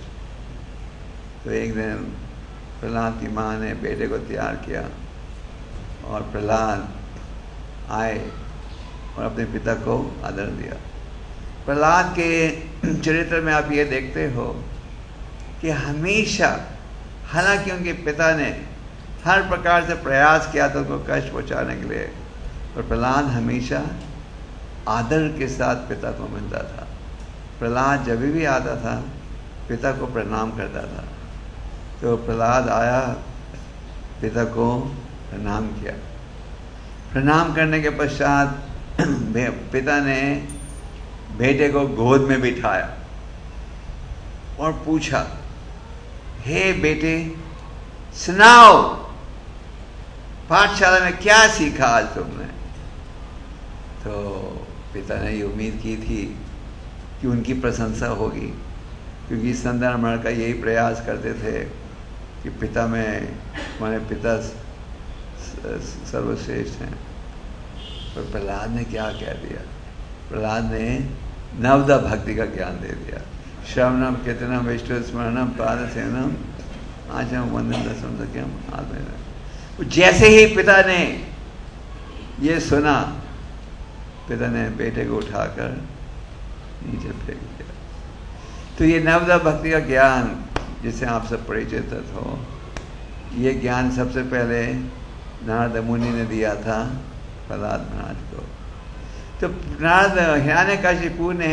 तो एक दिन प्रहलाद की माँ ने बेटे को तैयार किया और प्रहलाद आए और अपने पिता को आदर दिया। प्रहलाद के चरित्र में आप ये देखते हो कि हमेशा, हालांकि उनके पिता ने हर प्रकार से प्रयास किया था उनको कष्ट पहुंचाने के लिए, पर प्रहलाद हमेशा आदर के साथ पिता को मिलता था। प्रहलाद जब भी आता था पिता को प्रणाम करता था। तो प्रहलाद आया, पिता को प्रणाम किया। प्रणाम करने के पश्चात पिता ने बेटे को गोद में बिठाया और पूछा, हे बेटे सुनाओ, पाठशाला में क्या सीखा आज तुमने? तो पिता ने ये उम्मीद की थी कि उनकी प्रशंसा होगी, क्योंकि संदा और अमरका यही प्रयास करते थे कि पिता में हमारे पिता सर्वश्रेष्ठ हैं। पर प्रहलाद ने क्या कह दिया? प्रहलाद ने नवदा भक्ति का ज्ञान दे दिया। श्रवणम कीर्तनम विष्णु स्मरणम पाद सेवनम आचम वंदन दसम सक्यम आत्म। जैसे ही पिता ने ये सुना, पिता ने बेटे को उठाकर नीचे फेंक दिया। तो ये नवदा भक्ति का ज्ञान जिससे आप सब परिचित हो, ये ज्ञान सबसे पहले नारद मुनि ने दिया था प्रहलाद महाराज को। तो नारद हिरण्यकशिपु ने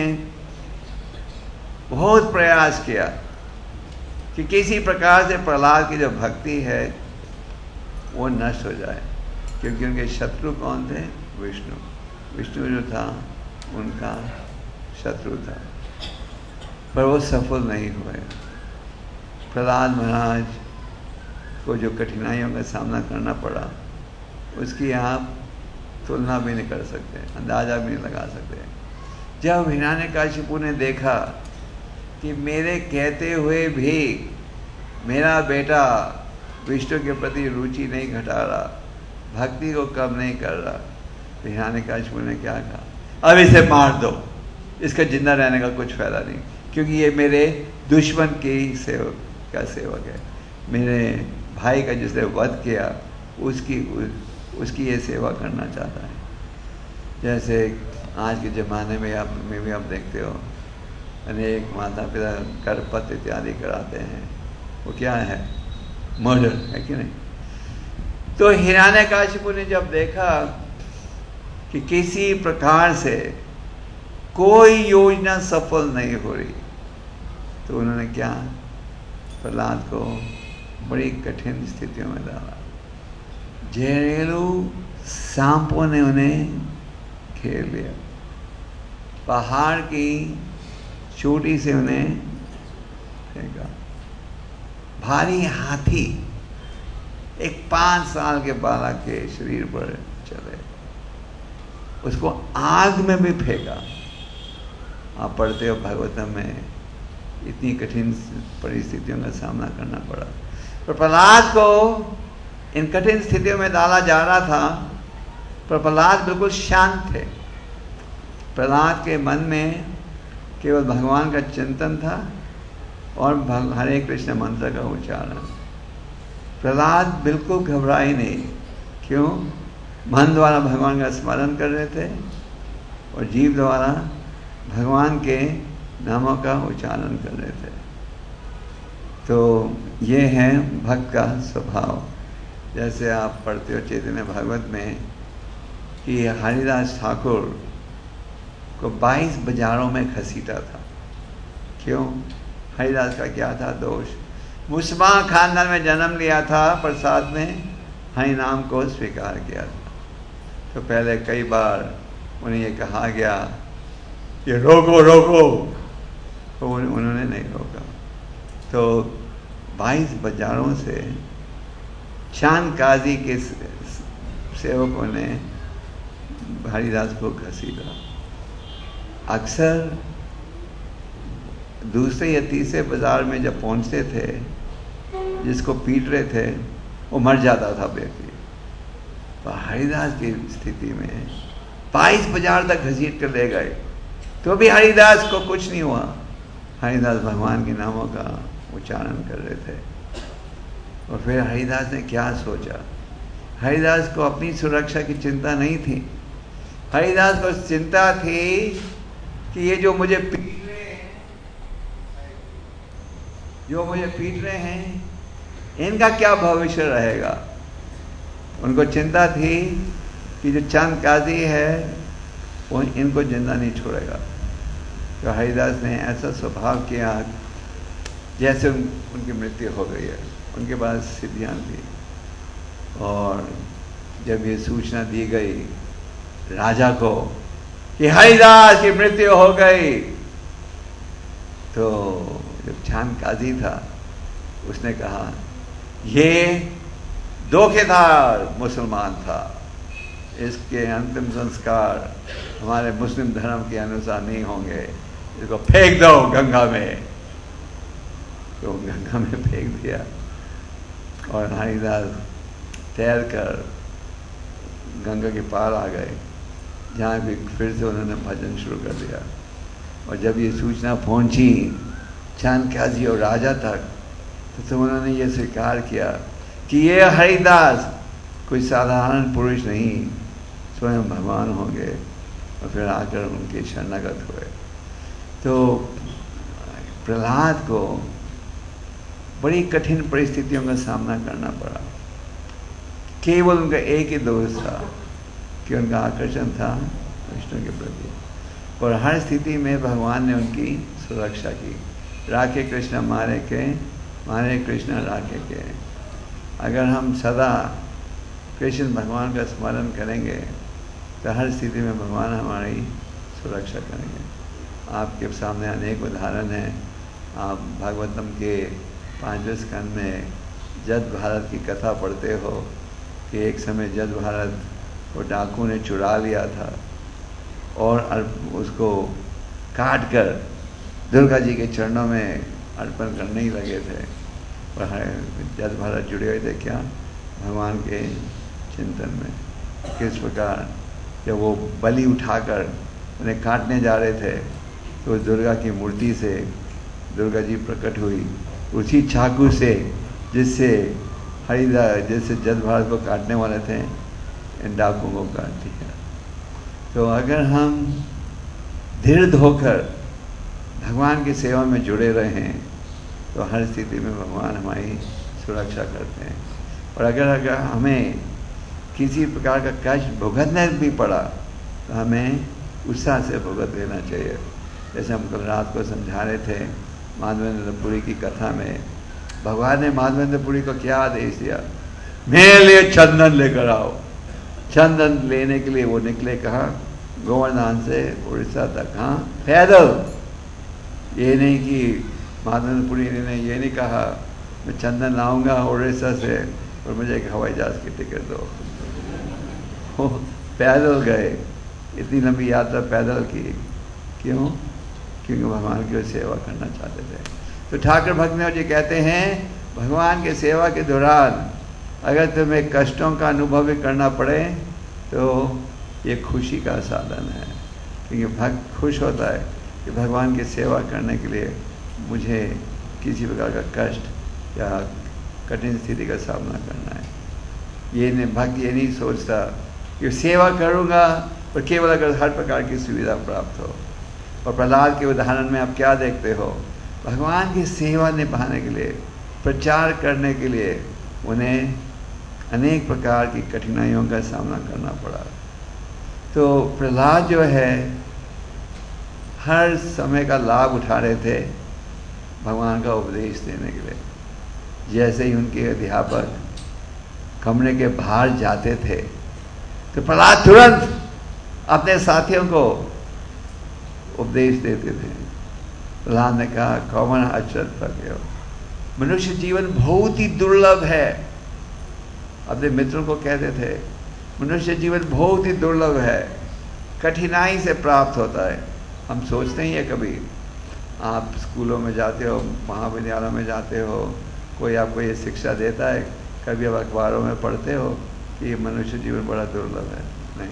बहुत प्रयास किया कि किसी प्रकार से प्रहलाद की जो भक्ति है वो नष्ट हो जाए, क्योंकि उनके शत्रु कौन थे? विष्णु। विष्णु जो था उनका शत्रु था, पर वो सफल नहीं हुए। प्रहलाद महाराज को जो कठिनाइयों का सामना करना पड़ा उसकी आप तुलना भी नहीं कर सकते, अंदाज़ा भी नहीं लगा सकते। जब हिरण्यकशिपु ने देखा कि मेरे कहते हुए भी मेरा बेटा विष्णु के प्रति रुचि नहीं घटा रहा, भक्ति को कम नहीं कर रहा, तो हिरण्यकशिपु ने क्या कहा, अब इसे मार दो, इसका जिंदा रहने का कुछ फायदा नहीं, क्योंकि ये मेरे दुश्मन के सेवक का सेवक है, मेरे भाई का जिसने वध किया उसकी उस, उसकी ये सेवा करना चाहता है। जैसे आज के ज़माने में आप में भी आप देखते हो अनेक माता पिता गर्भपात इत्यादि कराते हैं, वो क्या है, मर्डर है कि नहीं। तो हिरण्यकशिपु ने जब देखा कि किसी प्रकार से कोई योजना सफल नहीं हो रही, तो उन्होंने क्या, प्रहलाद को बड़ी कठिन स्थितियों में डाला। जहरीलू सांपों ने उन्हें घेर लिया, पहाड़ की चोटी से उन्हें फेंका, भारी हाथी एक पांच साल के बालक के शरीर पर चले, उसको आग में भी फेंका। आप पढ़ते हो भागवतम में, इतनी कठिन परिस्थितियों का सामना करना पड़ा। पर प्रहलाद को इन कठिन स्थितियों में डाला जा रहा था, पर प्रहलाद बिल्कुल शांत थे। प्रहलाद के मन में केवल भगवान का चिंतन था और हरे कृष्ण मंत्र का उच्चारण। प्रहलाद बिल्कुल घबरा ही नहीं, क्यों, मन द्वारा भगवान का स्मरण कर रहे थे और जीव द्वारा भगवान के नामों का उच्चारण कर रहे थे। तो ये है भक्त का स्वभाव। जैसे आप पढ़ते हो चैतन्य भागवत में कि हरिदास ठाकुर को बाईस बाजारों में घसीटा था। क्यों, हरिदास का क्या था दोष, मुसलमान खानदान में जन्म लिया था पर साथ में हरि नाम को स्वीकार किया था। तो पहले कई बार उन्हें ये कहा गया ये रोको रोको, तो उन्होंने नहीं रोका। तो बाईस बाजारों से चांद काजी के सेवकों ने हरिदास को घसीटा। अक्सर दूसरे या तीसरे बाजार में जब पहुंचते थे, जिसको पीट रहे थे वो मर जाता था व्यक्ति। तो हरिदास की स्थिति में बाईस बाजार तक घसीट कर ले गए, तो भी हरिदास को कुछ नहीं हुआ। हरिदास भगवान के नामों का उच्चारण कर रहे थे। और फिर हरिदास ने क्या सोचा, हरिदास को अपनी सुरक्षा की चिंता नहीं थी, हरिदास को चिंता थी कि ये जो मुझे पीट रहे हैं जो मुझे पीट रहे हैं इनका क्या भविष्य रहेगा। उनको चिंता थी कि जो चंद काजी है वो इनको जिंदा नहीं छोड़ेगा। तो हरिदास ने ऐसा स्वभाव किया जैसे उन, उनकी मृत्यु हो गई है, उनके पास सिद्धियाँ थी। और जब ये सूचना दी गई राजा को कि हरिदास की मृत्यु हो गई, तो जब चांद काजी था उसने कहा ये धोखेधार मुसलमान था, इसके अंतिम संस्कार हमारे मुस्लिम धर्म के अनुसार नहीं होंगे, इसको फेंक दो गंगा में। तो गंगा में फेंक दिया और हरिदास तैर कर गंगा के पार आ गए, जहाँ भी फिर से उन्होंने भजन शुरू कर दिया। और जब ये सूचना पहुंची चांद काजी और राजा तक, तो, तो उन्होंने ये स्वीकार किया कि ये हरिदास कोई साधारण पुरुष नहीं, स्वयं भगवान होंगे। और फिर आकर उनके शरणागत हुए। तो प्रहलाद को बड़ी कठिन परिस्थितियों का सामना करना पड़ा। केवल उनका एक ही दोष था कि उनका आकर्षण था विष्णु के प्रति, और हर स्थिति में भगवान ने उनकी सुरक्षा की। राखे कृष्ण मारे के, मारे कृष्ण राखे के। अगर हम सदा कृष्ण भगवान का स्मरण करेंगे तो हर स्थिति में भगवान हमारी सुरक्षा करेंगे। आपके सामने अनेक उदाहरण हैं। आप भागवतम के पांचवें स्कंद में जद भारत की कथा पढ़ते हो कि एक समय जद भारत को डाकू ने चुरा लिया था और उसको काट कर दुर्गा जी के चरणों में अर्पण करने ही लगे थे। और जद भारत जुड़े हुए थे क्या? भगवान के चिंतन में। किस प्रकार जब वो बलि उठाकर उन्हें काटने जा रहे थे तो दुर्गा की मूर्ति से दुर्गा जी प्रकट हुई, उसी चाकू से जिससे हरिदास जिससे जद भारत को काटने वाले थे इन डाकुओं को काट दिया। तो अगर हम दृढ़ होकर भगवान की सेवा में जुड़े रहें तो हर स्थिति में भगवान हमारी सुरक्षा करते हैं। और अगर अगर हमें किसी प्रकार का कष्ट भुगतना भी पड़ा तो हमें उत्साह से भुगत लेना चाहिए। जैसे हम कल रात को समझा रहे थे माधवेंद्रपुरी की कथा में, भगवान ने माधवेंद्रपुरी को क्या आदेश दिया? मेरे लिए चंदन लेकर आओ। चंदन लेने के लिए वो निकले कहाँ? गोवर्धन से उड़ीसा तक। हाँ, पैदल। ये नहीं कि माधवेंद्रपुरी ने ये नहीं कहा मैं चंदन लाऊंगा उड़ीसा से और मुझे एक हवाई जहाज की टिकट दो। वो पैदल गए, इतनी लंबी यात्रा पैदल की। क्यों? क्योंकि भगवान की सेवा करना चाहते थे। तो ठाकुर भक्तनोद जी कहते हैं भगवान के सेवा के दौरान अगर तुम्हें कष्टों का अनुभव भी करना पड़े तो ये खुशी का साधन है, क्योंकि भक्त खुश होता है कि भगवान की सेवा करने के लिए मुझे किसी प्रकार का कष्ट या कठिन स्थिति का सामना करना है। ये नहीं, भक्त ये नहीं सोचता कि सेवा करूँगा और केवल अगर हर प्रकार की सुविधा प्राप्त हो। और प्रहलाद के उदाहरण में आप क्या देखते हो? भगवान की सेवा निभाने के लिए, प्रचार करने के लिए उन्हें अनेक प्रकार की कठिनाइयों का सामना करना पड़ा। तो प्रहलाद जो है हर समय का लाभ उठा रहे थे भगवान का उपदेश देने के लिए। जैसे ही उनके अध्यापक कमरे के बाहर जाते थे तो प्रहलाद तुरंत अपने साथियों को उपदेश देते थे। प्रहलाद ने कहा कौन अक्षर तक हो, मनुष्य जीवन बहुत ही दुर्लभ है। अपने मित्रों को कहते थे मनुष्य जीवन बहुत ही दुर्लभ है, कठिनाई से प्राप्त होता है। हम सोचते ही है कभी आप स्कूलों में जाते हो, महाविद्यालयों में जाते हो, कोई आपको ये शिक्षा देता है, कभी आप अखबारों में पढ़ते हो कि मनुष्य जीवन बड़ा दुर्लभ है?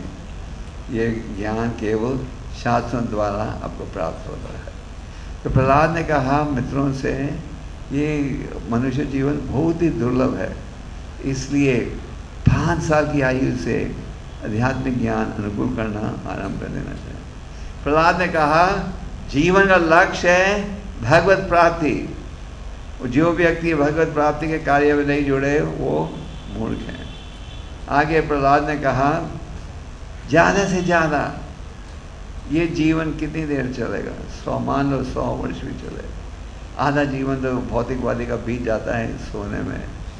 नहीं, ये ज्ञान केवल शास्त्रों द्वारा आपको प्राप्त होता है। तो प्रहलाद ने कहा मित्रों से ये मनुष्य जीवन बहुत ही दुर्लभ है, इसलिए पाँच साल की आयु से आध्यात्मिक ज्ञान अनुकूल करना आरंभ कर देना चाहिए। प्रहलाद ने कहा जीवन का लक्ष्य है भगवत प्राप्ति, और जो व्यक्ति भगवत प्राप्ति के कार्य में नहीं जुड़े वो मूर्ख हैं। आगे प्रहलाद ने कहा ज़्यादा से ज़्यादा ये जीवन कितनी देर चलेगा? सौ, मान लो सौ वर्ष भी चले, आधा जीवन तो भौतिकवादी का बीत जाता है सोने में।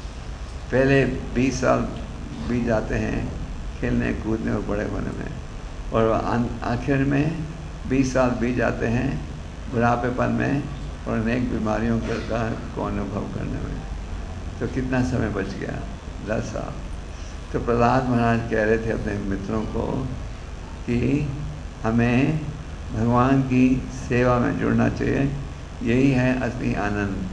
पहले बीस साल बीत जाते हैं खेलने कूदने और बड़े होने में, और आखिर में बीस साल बीत जाते हैं बुढ़ापेपन में और अनेक बीमारियों का को अनुभव करने में। तो कितना समय बच गया? दस साल। तो प्रहलाद महाराज कह रहे थे अपने मित्रों को कि हमें भगवान की सेवा में जुड़ना चाहिए, यही है असली आनंद।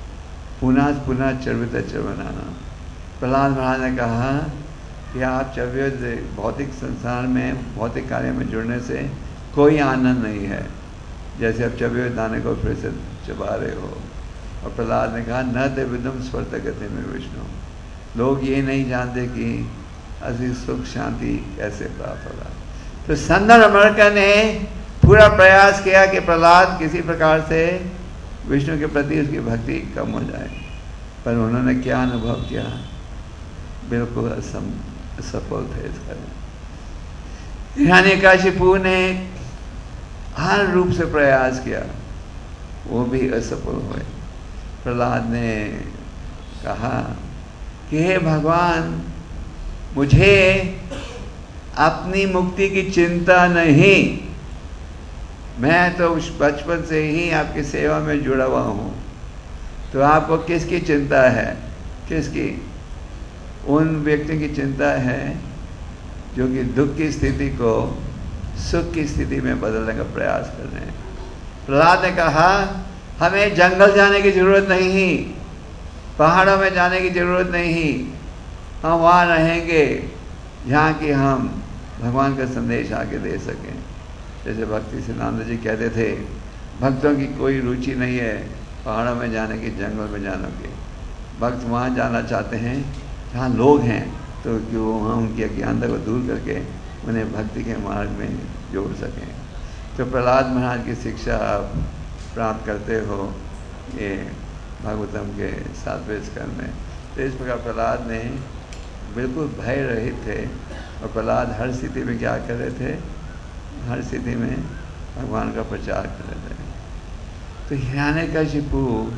पुनः पुनः चर्वित चर्वनाना। प्रहलाद महाराज ने कहा कि आप चर्वित भौतिक संसार में भौतिक कार्य में जुड़ने से कोई आनंद नहीं है, जैसे आप चर्वित दाने को फिर से चबा रहे हो। और प्रहलाद ने कहा न ते विदुम स्वर्त गति में विष्णु, लोग ये नहीं जानते कि असली सुख शांति कैसे प्राप्त होगा। तो संदन अमेरिका ने पूरा प्रयास किया कि प्रहलाद किसी प्रकार से विष्णु के प्रति उसकी भक्ति कम हो जाए, पर उन्होंने क्या अनुभव किया? बिल्कुल असफल थे इसका। हिरण्यकशिपु ने हर रूप से प्रयास किया, वो भी असफल हुए। प्रहलाद ने कहा कि हे भगवान, मुझे अपनी मुक्ति की चिंता नहीं, मैं तो बचपन से ही आपकी सेवा में जुड़ा हुआ हूँ, तो आपको किसकी चिंता है? किसकी? उन व्यक्ति की चिंता है जो कि दुख की स्थिति को सुख की स्थिति में बदलने का प्रयास कर रहे हैं। प्रहलाद ने कहा हमें जंगल जाने की जरूरत नहीं, पहाड़ों में जाने की जरूरत नहीं, हम वहाँ रहेंगे जहाँ कि हम भगवान का संदेश आगे दे सकें। जैसे भक्ति सिद्धांत जी कहते थे, भक्तों की कोई रुचि नहीं है पहाड़ों में जाने की, जंगल में जाने की। भक्त वहाँ जाना चाहते हैं जहाँ लोग हैं, तो कि वो वहाँ उनकी अज्ञानता को दूर करके उन्हें भक्ति के मार्ग में जोड़ सकें। तो प्रहलाद महाराज की शिक्षा आप प्राप्त करते हो ये भागवतम के सातवें स्कंद में। तो इस प्रकार प्रहलाद ने बिल्कुल भय रहित थे, और प्रहलाद हर स्थिति में क्या कर रहे थे? हर स्थिति में भगवान का प्रचार कर रहे थे। तो हिरण्यकशिपु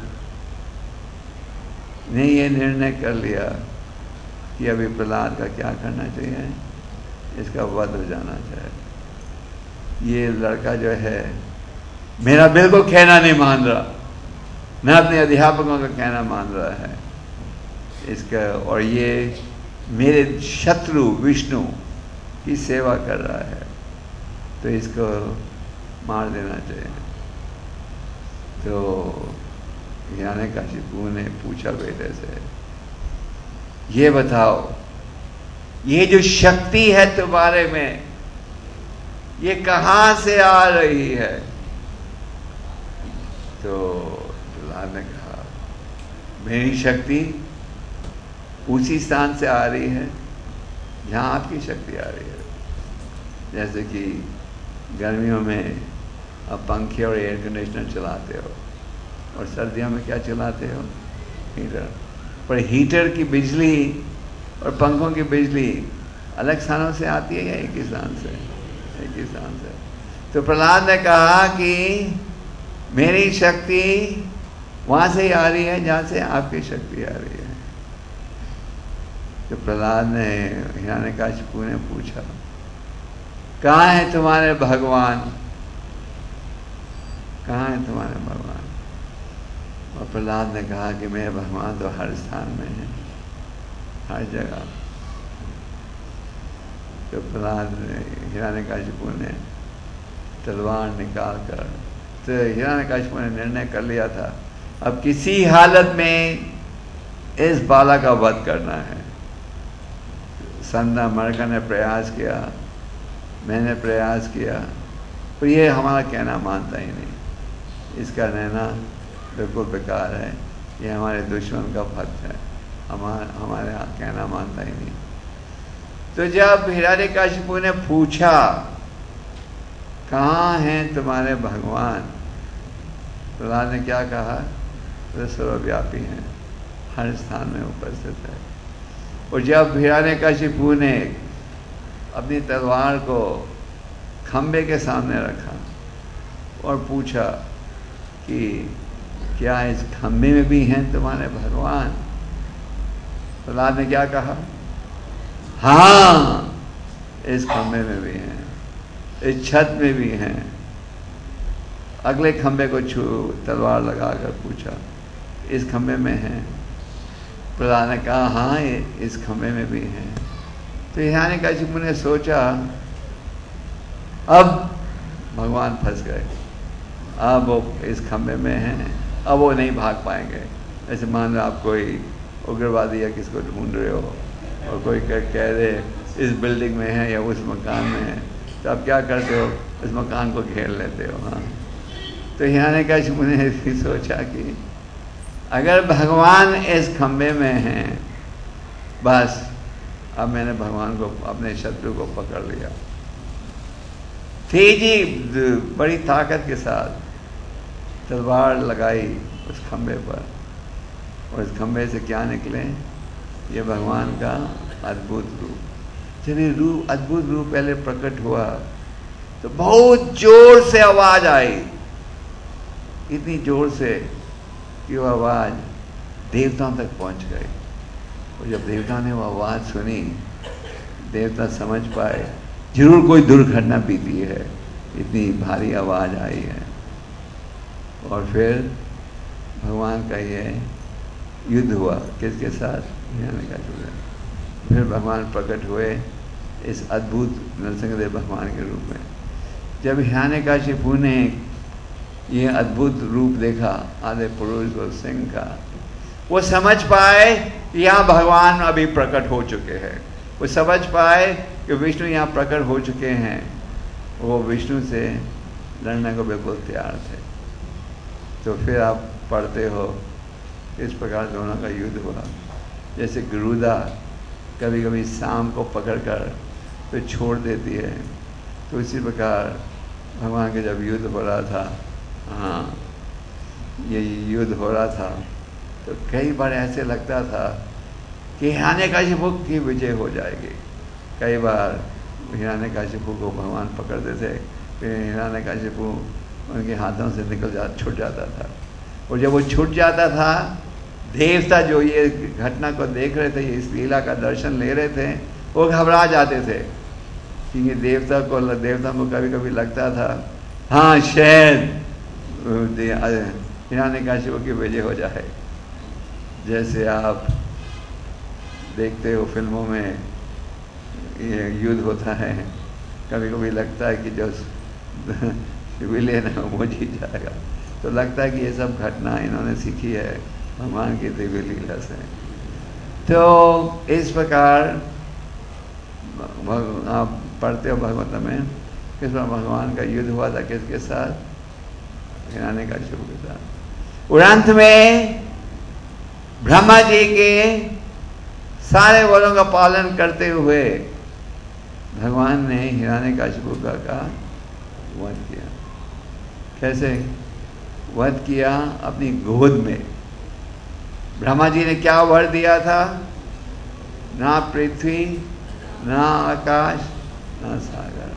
ने ये निर्णय कर लिया कि अभी प्रहलाद का क्या करना चाहिए, इसका वध हो जाना चाहिए। ये लड़का जो है मेरा बिल्कुल कहना नहीं मान रहा, न अपने अध्यापकों का कहना मान रहा है इसका, और ये मेरे शत्रु विष्णु की सेवा कर रहा है, तो इसको मार देना चाहिए। तो हिरण्यकशिपु ने पूछा बेटे से, ये बताओ ये जो शक्ति है तुम्हारे में, ये कहाँ से आ रही है? तो प्रहलाद ने कहा मेरी शक्ति उसी स्थान से आ रही है जहाँ आपकी शक्ति आ रही है। जैसे कि गर्मियों में आप पंखे और एयर कंडीशनर चलाते हो, और सर्दियों में क्या चलाते हो? हीटर। पर हीटर की बिजली और पंखों की बिजली अलग स्थानों से आती है या एक ही स्थान से? एक ही स्थान से। तो प्रहलाद ने कहा कि मेरी शक्ति वहाँ से ही आ रही है जहाँ से आपकी शक्ति आ रही है। तो प्रहलाद ने हिरण्यकशिपु ने पूछा कहाँ है तुम्हारे भगवान, कहाँ है तुम्हारे भगवान? और प्रहलाद ने कहा कि मेरे भगवान तो हर स्थान में है, हर जगह। तो प्रहलाद ने हिरण्यकशिपु ने तलवार निकाल कर, तो हिरण्यकशिपु ने निर्णय कर लिया था अब किसी हालत में इस बालक का वध करना है। संदा मर्ग ने प्रयास किया, मैंने प्रयास किया, पर ये हमारा कहना मानता ही नहीं, इसका रहना बिल्कुल बेकार है, ये हमारे दुश्मन का भक्त है, हमारे हमारे यहाँ कहना मानता ही नहीं। तो जब हिरण्यकशिपु ने पूछा कहाँ हैं तुम्हारे भगवान, प्रहलाद ने क्या कहा? तो सर्वव्यापी हैं, हर स्थान में उपस्थित है। और जब हिरण्यकशिपु ने अपनी तलवार को खंबे के सामने रखा और पूछा कि क्या इस खंबे में भी हैं तुम्हारे भगवान? प्रहलाद ने क्या कहा? हाँ, इस खंबे में भी हैं, इस छत में भी हैं। अगले खंबे को छू तलवार लगाकर पूछा इस खंबे में हैं? प्रहलाद ने कहा हाँ, इस खंबे में भी हैं। तो हिरण्यकशिपु ने सोचा अब भगवान फंस गए, अब वो इस खंबे में हैं, अब वो नहीं भाग पाएंगे। ऐसे मान लो आप कोई उग्रवादी या किसको ढूंढ रहे हो और कोई कह, कह दे इस बिल्डिंग में है या उस मकान में है, तो आप क्या करते हो? उस मकान को घेर लेते हो। हाँ, तो हिरण्यकशिपु ने सोचा कि अगर भगवान इस खंबे में हैं, बस अब मैंने भगवान को, अपने शत्रु को पकड़ लिया। तेजी बड़ी ताकत के साथ तलवार लगाई उस खंबे पर, और इस खंबे से क्या निकले? ये भगवान का अद्भुत रूप। जब ये रूप, अद्भुत रूप पहले प्रकट हुआ तो बहुत जोर से आवाज आई, इतनी जोर से कि वो आवाज देवताओं तक पहुंच गई। और जब देवता ने वो आवाज सुनी, देवता समझ पाए जरूर कोई दुर्घटना बीती है, इतनी भारी आवाज आई है। और फिर भगवान का ये युद्ध हुआ, किसके साथ? हिरण्यकशिपु से। फिर भगवान प्रकट हुए इस अद्भुत नरसिंहदेव भगवान के रूप में। जब हिरण्यकशिपु ने ये अद्भुत रूप देखा आदि पुरुष और सिंह का, वो समझ पाए कि यहाँ भगवान अभी प्रकट हो चुके हैं। वो समझ पाए कि विष्णु यहाँ प्रकट हो चुके हैं। वो विष्णु से लड़ने को बिल्कुल तैयार थे। तो फिर आप पढ़ते हो इस प्रकार दोनों का युद्ध हुआ। जैसे गरुदा कभी कभी सांप को पकड़कर फिर छोड़ देती है, तो इसी प्रकार भगवान के जब युद्ध हो रहा था, हाँ ये युद्ध हो रहा था, तो कई बार ऐसे लगता था कि हिरण्यकशिपु की विजय हो जाएगी। कई बार हिरण्यकशिपु को भगवान पकड़ते थे, फिर हिरण्यकशिपु उनके हाथों से निकल जा छूट जाता था। और जब वो छूट जाता था, देवता जो ये घटना को देख रहे थे, इस लीला का दर्शन ले रहे थे, वो घबरा जाते थे। क्योंकि देवता को देवता को कभी कभी लगता था हाँ शायद हिरण्यकशिपु की विजय हो जाए। जैसे आप देखते हो फिल्मों में ये युद्ध होता है, कभी कभी लगता है कि जो विलेन है वो जीत जाएगा। तो लगता है कि ये सब घटना इन्होंने सीखी है भगवान की दिव्य लीला से। तो इस प्रकार आप पढ़ते हो भगवत में किस बार भगवान का युद्ध हुआ था, किसके साथ? हिरण्यकशिपु के साथ। और अंत में ब्रह्मा जी के सारे वरों का पालन करते हुए भगवान ने हिरण्यकशिपु का, का वध किया। कैसे वध किया? अपनी गोद में। ब्रह्मा जी ने क्या वर दिया था? ना पृथ्वी, ना आकाश, ना सागर।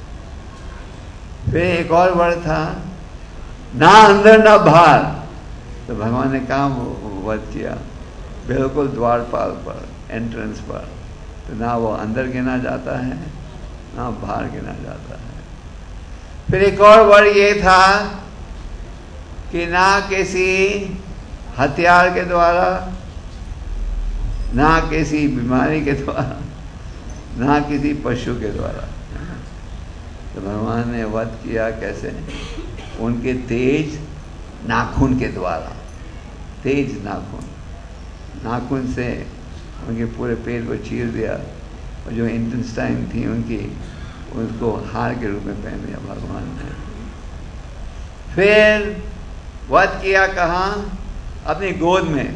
फिर एक और वर था, ना अंदर ना बाहर। तो भगवान ने कहाँ वध किया? बिल्कुल द्वारपाल पर, एंट्रेंस पर। तो ना वो अंदर गिना जाता है, ना बाहर गिना जाता है। फिर एक और वर ये था कि ना किसी हथियार के द्वारा, ना किसी बीमारी के द्वारा, ना किसी पशु के द्वारा। तो भगवान ने वध किया कैसे? उनके तेज नाखून के द्वारा। तेज नाखून, नाखून से उनके पूरे पेट को चीर दिया, और जो इंटेस्टाइन थी उनकी, उसको हार के रूप में पहन दिया भगवान ने। फिर वध किया कहाँ? अपनी गोद में।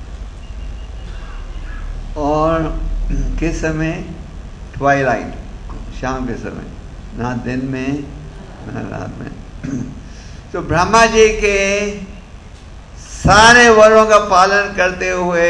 और किस समय? ट्वाइलाइट, शाम के समय, ना दिन में ना रात में। तो ब्रह्मा जी के सारे वरों का पालन करते हुए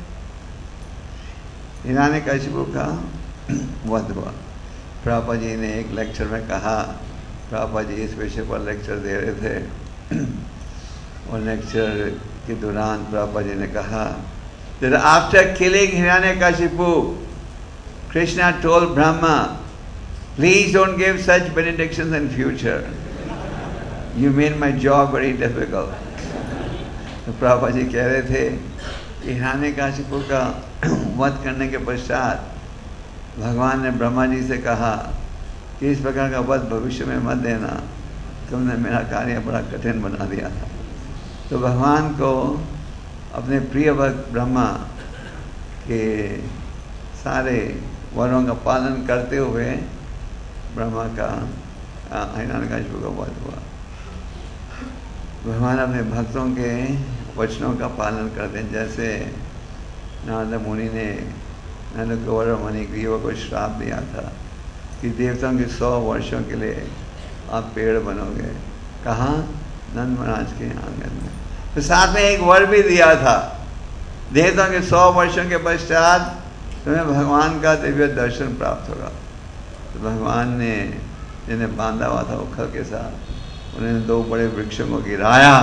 हिरण्यकशिपु का वध हुआ। प्रभुपाद जी ने एक लेक्चर में कहा, प्रभुपाद जी इस विषय पर लेक्चर दे रहे थे, और लेक्चर के दौरान प्रभुपाद जी ने कहा that after killing Hiranyakashipu, Krishna told Brahma, please don't give such benedictions in future. You made my job very difficult. तो प्रभुपाद जी कह रहे थे कि हिरण्यकशिपु का वध करने के पश्चात भगवान ने ब्रह्मा जी से कहा कि इस प्रकार का वध भविष्य में मत देना, तुमने मेरा कार्य बड़ा कठिन बना दिया था। तो भगवान को अपने प्रिय भक्त ब्रह्मा के सारे वरों का पालन करते हुए ब्रह्मा का हिरण्यकशिपु का वध हुआ। भगवान अपने भक्तों के वचनों का पालन करते हैं। जैसे नारद मुनि ने नारद गौरव मुनि ग्रीव को श्राप दिया था कि देवताओं के सौ वर्षों के लिए आप पेड़ बनोगे। कहाँ? नंद महाराज के आंगन में। तो साथ में एक वर भी दिया था, देवताओं के सौ वर्षों के पश्चात तुम्हें भगवान का दिव्य दर्शन प्राप्त होगा। तो भगवान ने जिन्हें बांधा हुआ था उखल के साथ, उन्होंने दो बड़े वृक्षों को गिराया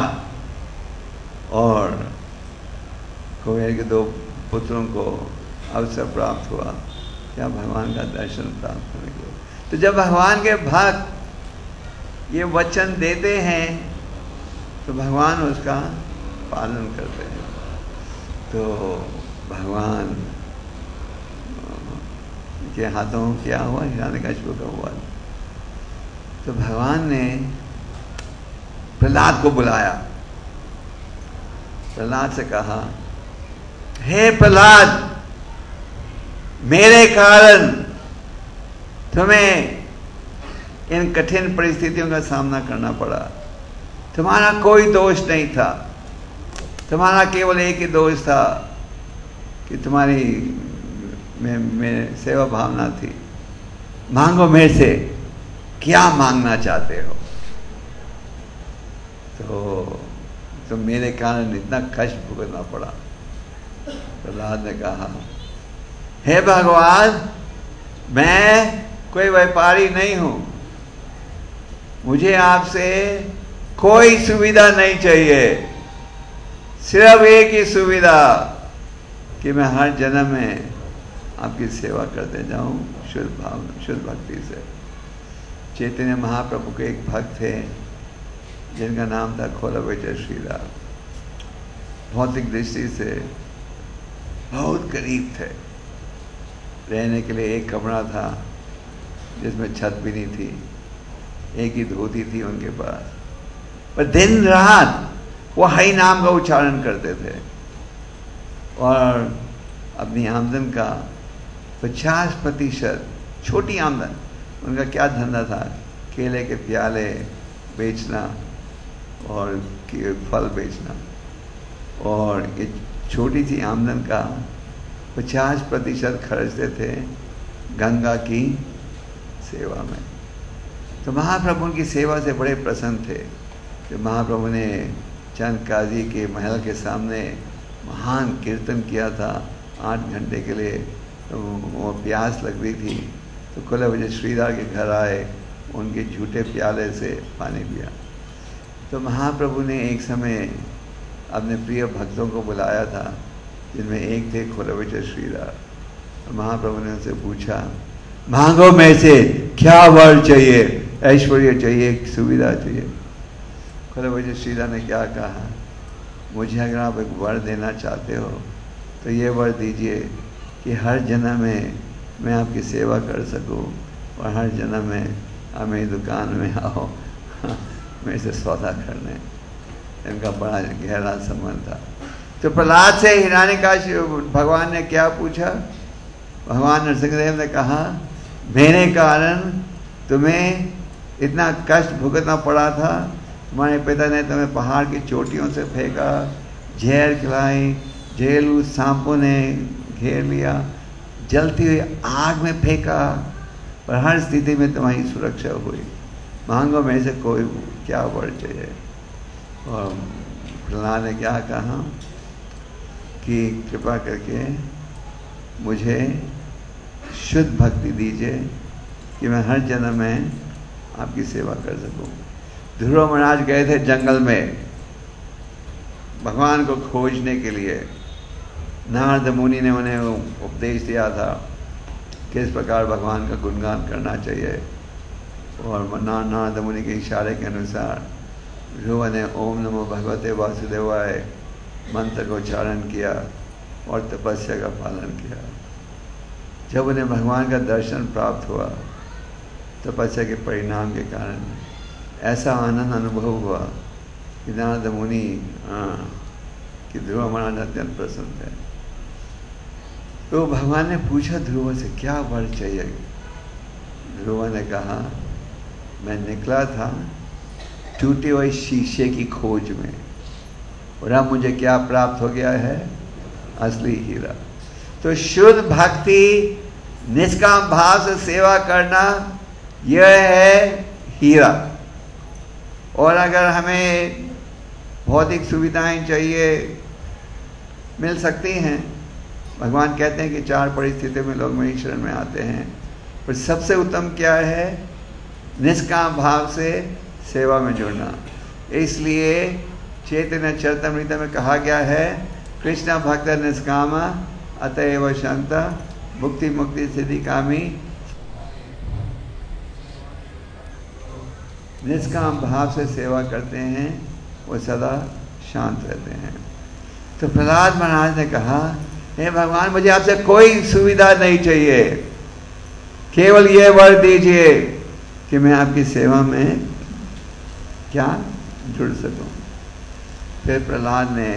और कुबेर के दो पुत्रों को अवसर प्राप्त हुआ क्या? भगवान का दर्शन प्राप्त होने के लिए। तो जब भगवान के भक्त ये वचन देते हैं तो भगवान उसका पालन करते हैं। तो भगवान के हाथों क्या हुआ, हिरण्यकशिपु का हुआ। तो भगवान ने प्रहलाद को बुलाया, प्रहलाद से कहा, हे प्रहलाद, मेरे कारण तुम्हें इन कठिन परिस्थितियों का सामना करना पड़ा। तुम्हारा कोई दोष नहीं था, तुम्हारा केवल एक ही दोष था कि तुम्हारी में, में सेवा भावना थी। मांगो मेरे से, क्या मांगना चाहते हो। तो तो मेरे कारण इतना कष्ट भुगतना पड़ा। प्रहलाद ने कहा, हे भगवान, मैं कोई व्यापारी नहीं हूं, मुझे आपसे कोई सुविधा नहीं चाहिए, सिर्फ एक ही सुविधा कि मैं हर जन्म में आपकी सेवा करते जाऊं शुद्ध भाव, शुद्ध भक्ति से। चैतन्य महाप्रभु के एक भक्त थे जिनका नाम था खोलवेचर श्रीधर। भौतिक दृष्टि से बहुत गरीब थे, रहने के लिए एक कमरा था जिसमें छत भी नहीं थी, एक ही धोती थी उनके पास, पर दिन रात वो हरि नाम का उच्चारण करते थे और अपनी आमदन का पचास प्रतिशत, छोटी आमदन, उनका क्या धंधा था, केले के प्याले बेचना और फल बेचना, और ये छोटी सी आमदन का पचास प्रतिशत खर्चते थे गंगा की सेवा में। तो महाप्रभु उनकी सेवा से बड़े प्रसन्न थे। तो महाप्रभु ने चंद काजी के महल के सामने महान कीर्तन किया था आठ घंटे के लिए। तो वो प्यास लग रही थी तो खोलवेचर श्रीधर के घर आए, उनके झूठे प्याले से पानी पिया। तो महाप्रभु ने एक समय अपने प्रिय भक्तों को बुलाया था, जिनमें एक थे खोलवेचर श्रीधर। तो महाप्रभु ने उनसे पूछा, मांगो मेरे से, क्या वर चाहिए, ऐश्वर्य चाहिए, सुविधा चाहिए। खोलवेचर श्रीधर ने क्या कहा, मुझे अगर आप एक वर देना चाहते हो तो ये वर दीजिए कि हर जन्म में मैं आपकी सेवा कर सकूं और हर जन्म में आप मेरी दुकान में आओ मेरे से सौदा करने। इनका बड़ा गहरा संबंध था। तो प्रहलाद से हिरण्यकशिपु भगवान ने क्या पूछा, भगवान नरसिंहदेव ने कहा, मेरे कारण तुम्हें इतना कष्ट भुगतना पड़ा था, तुम्हारे पिता ने तुम्हें पहाड़ की चोटियों से फेंका, जहर खिलाई, जहरीलू सांपों ने घेर लिया, जलती हुई आग में फेंका, पर हर स्थिति में तुम्हारी सुरक्षा हुई। मांगो मेरे से कोई क्या वर चाहिए। और प्रहलाद ने क्या कहा कि कृपा करके मुझे शुद्ध भक्ति दीजिए कि मैं हर जन्म में आपकी सेवा कर सकूं। ध्रुव महाराज गए थे जंगल में भगवान को खोजने के लिए। नारद मुनि ने उन्हें उपदेश दिया था किस प्रकार भगवान का गुणगान करना चाहिए, और नारद मुनि के इशारे के अनुसार ध्रुव ने ओम नमो भगवते वासुदेवाय मंत्र का उच्चारण किया और तपस्या का पालन किया। जब उन्हें भगवान का दर्शन प्राप्त हुआ, तपस्या के परिणाम के कारण ऐसा आनंद अनुभव हुआ कि नारद मुनि कि ध्रुव महाराज अत्यंत प्रसन्न थे। तो भगवान ने पूछा ध्रुव से, क्या वर चाहिए। ध्रुव ने कहा, मैं निकला था टूटे हुए शीशे की खोज में और अब मुझे क्या प्राप्त हो गया है, असली हीरा। तो शुद्ध भक्ति, निष्काम भाव से सेवा करना, यह है हीरा। और अगर हमें भौतिक सुविधाएं चाहिए, मिल सकती हैं। भगवान कहते हैं कि चार परिस्थितियों में लोग मेरी शरण में आते हैं, पर सबसे उत्तम क्या है, निष्काम भाव से सेवा में जुड़ना। इसलिए चैतन्य चरितामृत में कहा गया है, कृष्ण भक्त निष्काम अतएव शांत मुक्ति मुक्ति सिद्धि कामी। निष्काम भाव से सेवा करते हैं वो सदा शांत रहते हैं। तो प्रहलाद महाराज ने कहा, हे भगवान, मुझे आपसे कोई सुविधा नहीं चाहिए, केवल ये वर दीजिए कि मैं आपकी सेवा में क्या जुड़ सकूं। फिर प्रहलाद ने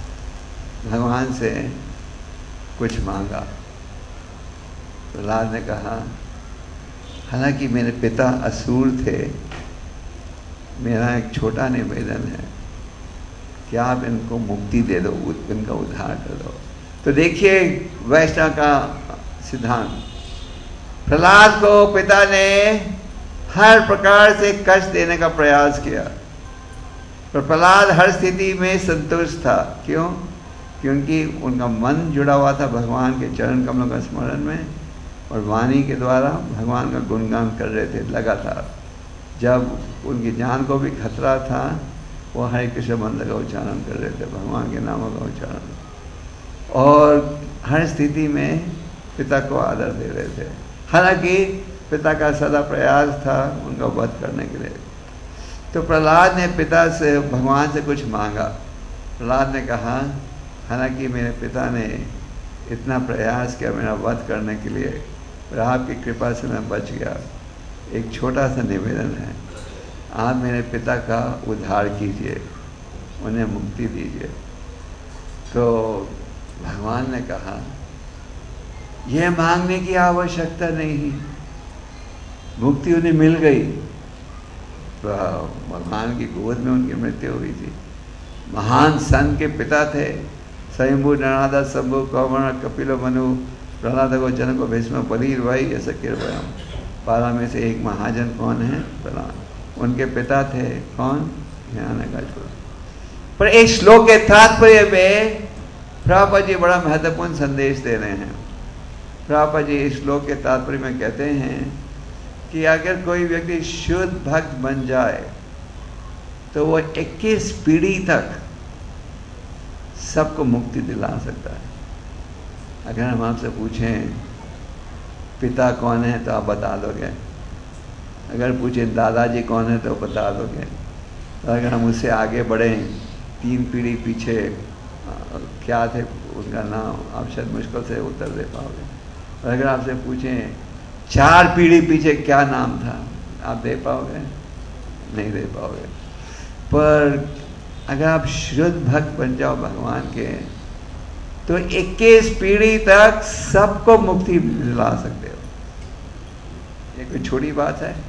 भगवान से कुछ मांगा। प्रहलाद ने कहा, हालांकि मेरे पिता असुर थे, मेरा एक छोटा निवेदन है कि आप इनको मुक्ति दे दो, इनका उद्धार कर दो। तो देखिए वैष्णव का सिद्धांत, प्रहलाद को पिता ने हर प्रकार से कष्ट देने का प्रयास किया, पर प्रहलाद हर स्थिति में संतुष्ट था। क्यों? क्योंकि उनका मन जुड़ा हुआ था भगवान के चरण कमलों का स्मरण में, और वाणी के द्वारा भगवान का गुणगान कर रहे थे लगातार। जब उनकी जान को भी खतरा था, वो हरे कृष्ण मंत्र का उच्चारण कर रहे थे, भगवान के नामों का उच्चारण, और हर स्थिति में पिता को आदर दे रहे थे। हालांकि पिता का सदा प्रयास था उनका वध करने के लिए। तो प्रहलाद ने पिता से, भगवान से कुछ मांगा। प्रहलाद ने कहा, हालांकि मेरे पिता ने इतना प्रयास किया मेरा वध करने के लिए, और आपकी कृपा से मैं बच गया। एक छोटा सा निवेदन है, आप मेरे पिता का उद्धार कीजिए, उन्हें मुक्ति दीजिए। तो भगवान ने कहा, यह मांगने की आवश्यकता नहीं, मुक्ति उन्हें मिल गई। तो भगवान की गोद में उनकी मृत्यु हुई थी। महान संत के पिता थे, स्वयंभू, नरादा, शंभु, कौमण, कपिल, मनु, प्रहलाद को जनक, भीष्म, बलीर, भाई, ऐसा किरवयम। बारह में से एक महाजन कौन है? प्रहलाद। उनके पिता थे कौन? हिरण्यकशिपु। पर एक श्लोक के तात्पर्य में प्रभुपाद जी बड़ा महत्वपूर्ण संदेश दे रहे हैं। प्रभुपाद जी इस श्लोक के तात्पर्य में कहते हैं कि अगर कोई व्यक्ति शुद्ध भक्त बन जाए तो वो इक्कीस पीढ़ी तक सबको मुक्ति दिला सकता है। अगर हम आपसे पूछें पिता कौन है तो आप बता दोगे, अगर पूछें दादाजी कौन है तो बता दोगे। तो अगर हम उससे आगे बढ़ें तीन पीढ़ी पीछे क्या थे उनका नाम, आप शायद मुश्किल से उत्तर दे पाओगे। और अगर आपसे पूछें चार पीढ़ी पीछे क्या नाम था, आप दे पाओगे? नहीं दे पाओगे। पर अगर आप शुद्ध भक्त बन जाओ भगवान के तो इक्कीस पीढ़ी तक सबको मुक्ति दिला सकते हो। ये कोई छोटी बात है?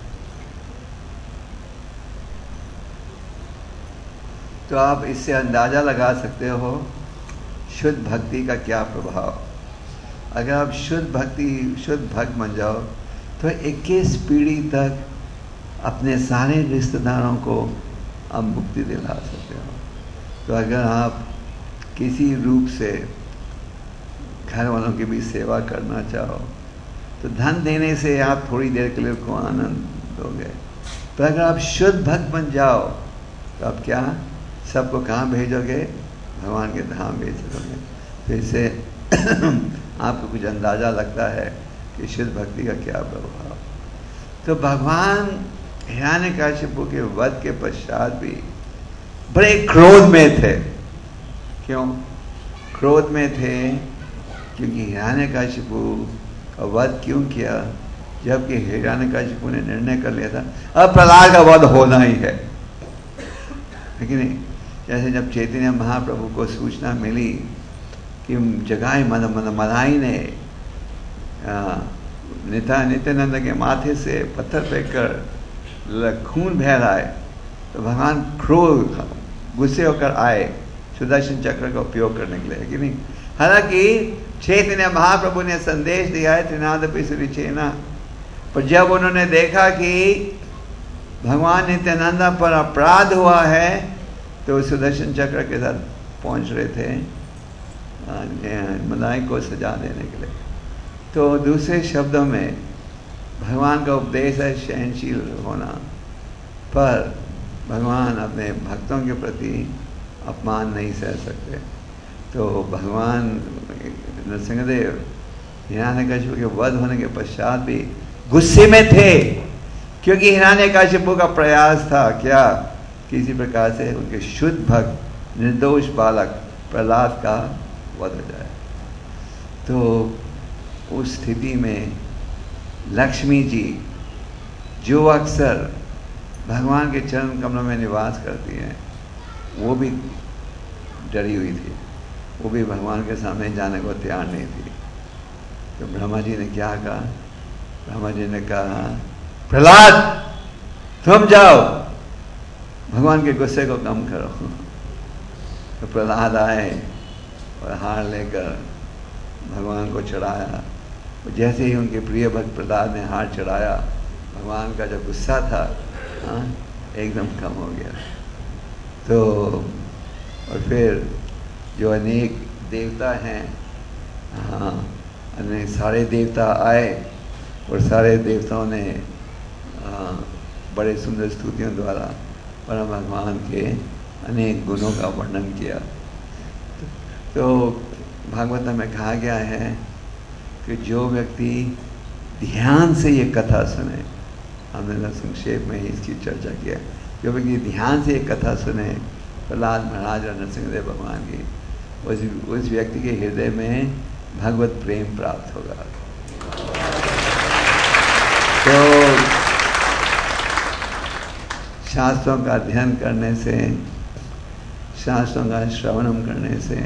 तो आप इससे अंदाजा लगा सकते हो शुद्ध भक्ति का क्या प्रभाव। अगर आप शुद्ध भक्ति शुद्ध भक्त बन जाओ तो इक्कीस पीढ़ी तक अपने सारे रिश्तेदारों को आप मुक्ति दिला सकते हो। तो अगर आप किसी रूप से घर वालों की भी सेवा करना चाहो तो धन देने से आप थोड़ी देर के लिए को आनंद दोगे। तो अगर आप शुद्ध भक्त बन जाओ तो आप क्या सबको कहाँ भेजोगे? भगवान के धाम भेज सकोगे। तो इससे आपको कुछ अंदाज़ा लगता है कि शुद्ध भक्ति का क्या प्रभाव। तो भगवान हिरण्यकशिपु के वध के पश्चात भी बड़े क्रोध में थे। क्यों क्रोध में थे? क्योंकि हिरण्यकशिपु का वध क्यों किया? जबकि हिरण्यकशिपु ने निर्णय कर लिया था अब प्रहलाद का वध होना ही है, लेकिन नहीं। जैसे जब चैतन्य महाप्रभु को सूचना मिली कि जगाई मन मन मदाई ने नित्या नित्यानंद के माथे से पत्थर फेंककर खून बह रहा है, तो भगवान क्रोध गुस्से होकर आए सुदर्शन चक्र का उपयोग करने के लिए, कि नहीं। हालांकि चैतन्य महाप्रभु ने संदेश दिया है त्रिनादपि सुरिचेना, पर जब उन्होंने देखा कि भगवान नित्यानंद पर अपराध हुआ है तो सुदर्शन चक्र के साथ पहुंच रहे थे मदाई को सजा देने के लिए। तो दूसरे शब्दों में भगवान का उपदेश है सहनशील होना, पर भगवान अपने भक्तों के प्रति अपमान नहीं सह सकते। तो भगवान नरसिंहदेव हिरण्यकशिपु के वध होने के पश्चात भी गुस्से में थे, क्योंकि हिरण्यकशिपु का प्रयास था क्या किसी प्रकार से उनके शुद्ध भक्त निर्दोष बालक प्रहलाद का वध हो जाए। तो उस स्थिति में लक्ष्मी जी जो अक्सर भगवान के चरण कमलों में निवास करती हैं, वो भी डरी हुई थी, वो भी भगवान के सामने जाने को तैयार नहीं थी। तो ब्रह्मा जी ने क्या कहा? ब्रह्मा जी ने कहा, प्रहलाद तुम जाओ, भगवान के गुस्से को कम करो। तो प्रहलाद आए और हार लेकर भगवान को चढ़ाया। जैसे ही उनके प्रिय भक्त प्रहलाद ने हार चढ़ाया, भगवान का जो गुस्सा था हाँ एकदम कम हो गया। तो और फिर जो अनेक देवता हैं, हाँ अनेक सारे देवता आए और सारे देवताओं ने आ, बड़े सुंदर स्तुतियों द्वारा परम भगवान के अनेक गुणों का वर्णन किया। तो भागवत में कहा गया है कि जो व्यक्ति ध्यान से ये कथा सुने, हमने संक्षेप में ही इसकी चर्चा किया, जो व्यक्ति ध्यान से ये कथा सुने प्रहलाद महाराज और नरसिंहदेव भगवान की, उस उस व्यक्ति के हृदय में भगवत प्रेम प्राप्त होगा। तो शास्त्रों का अध्ययन करने से, शास्त्रों का श्रवणम करने से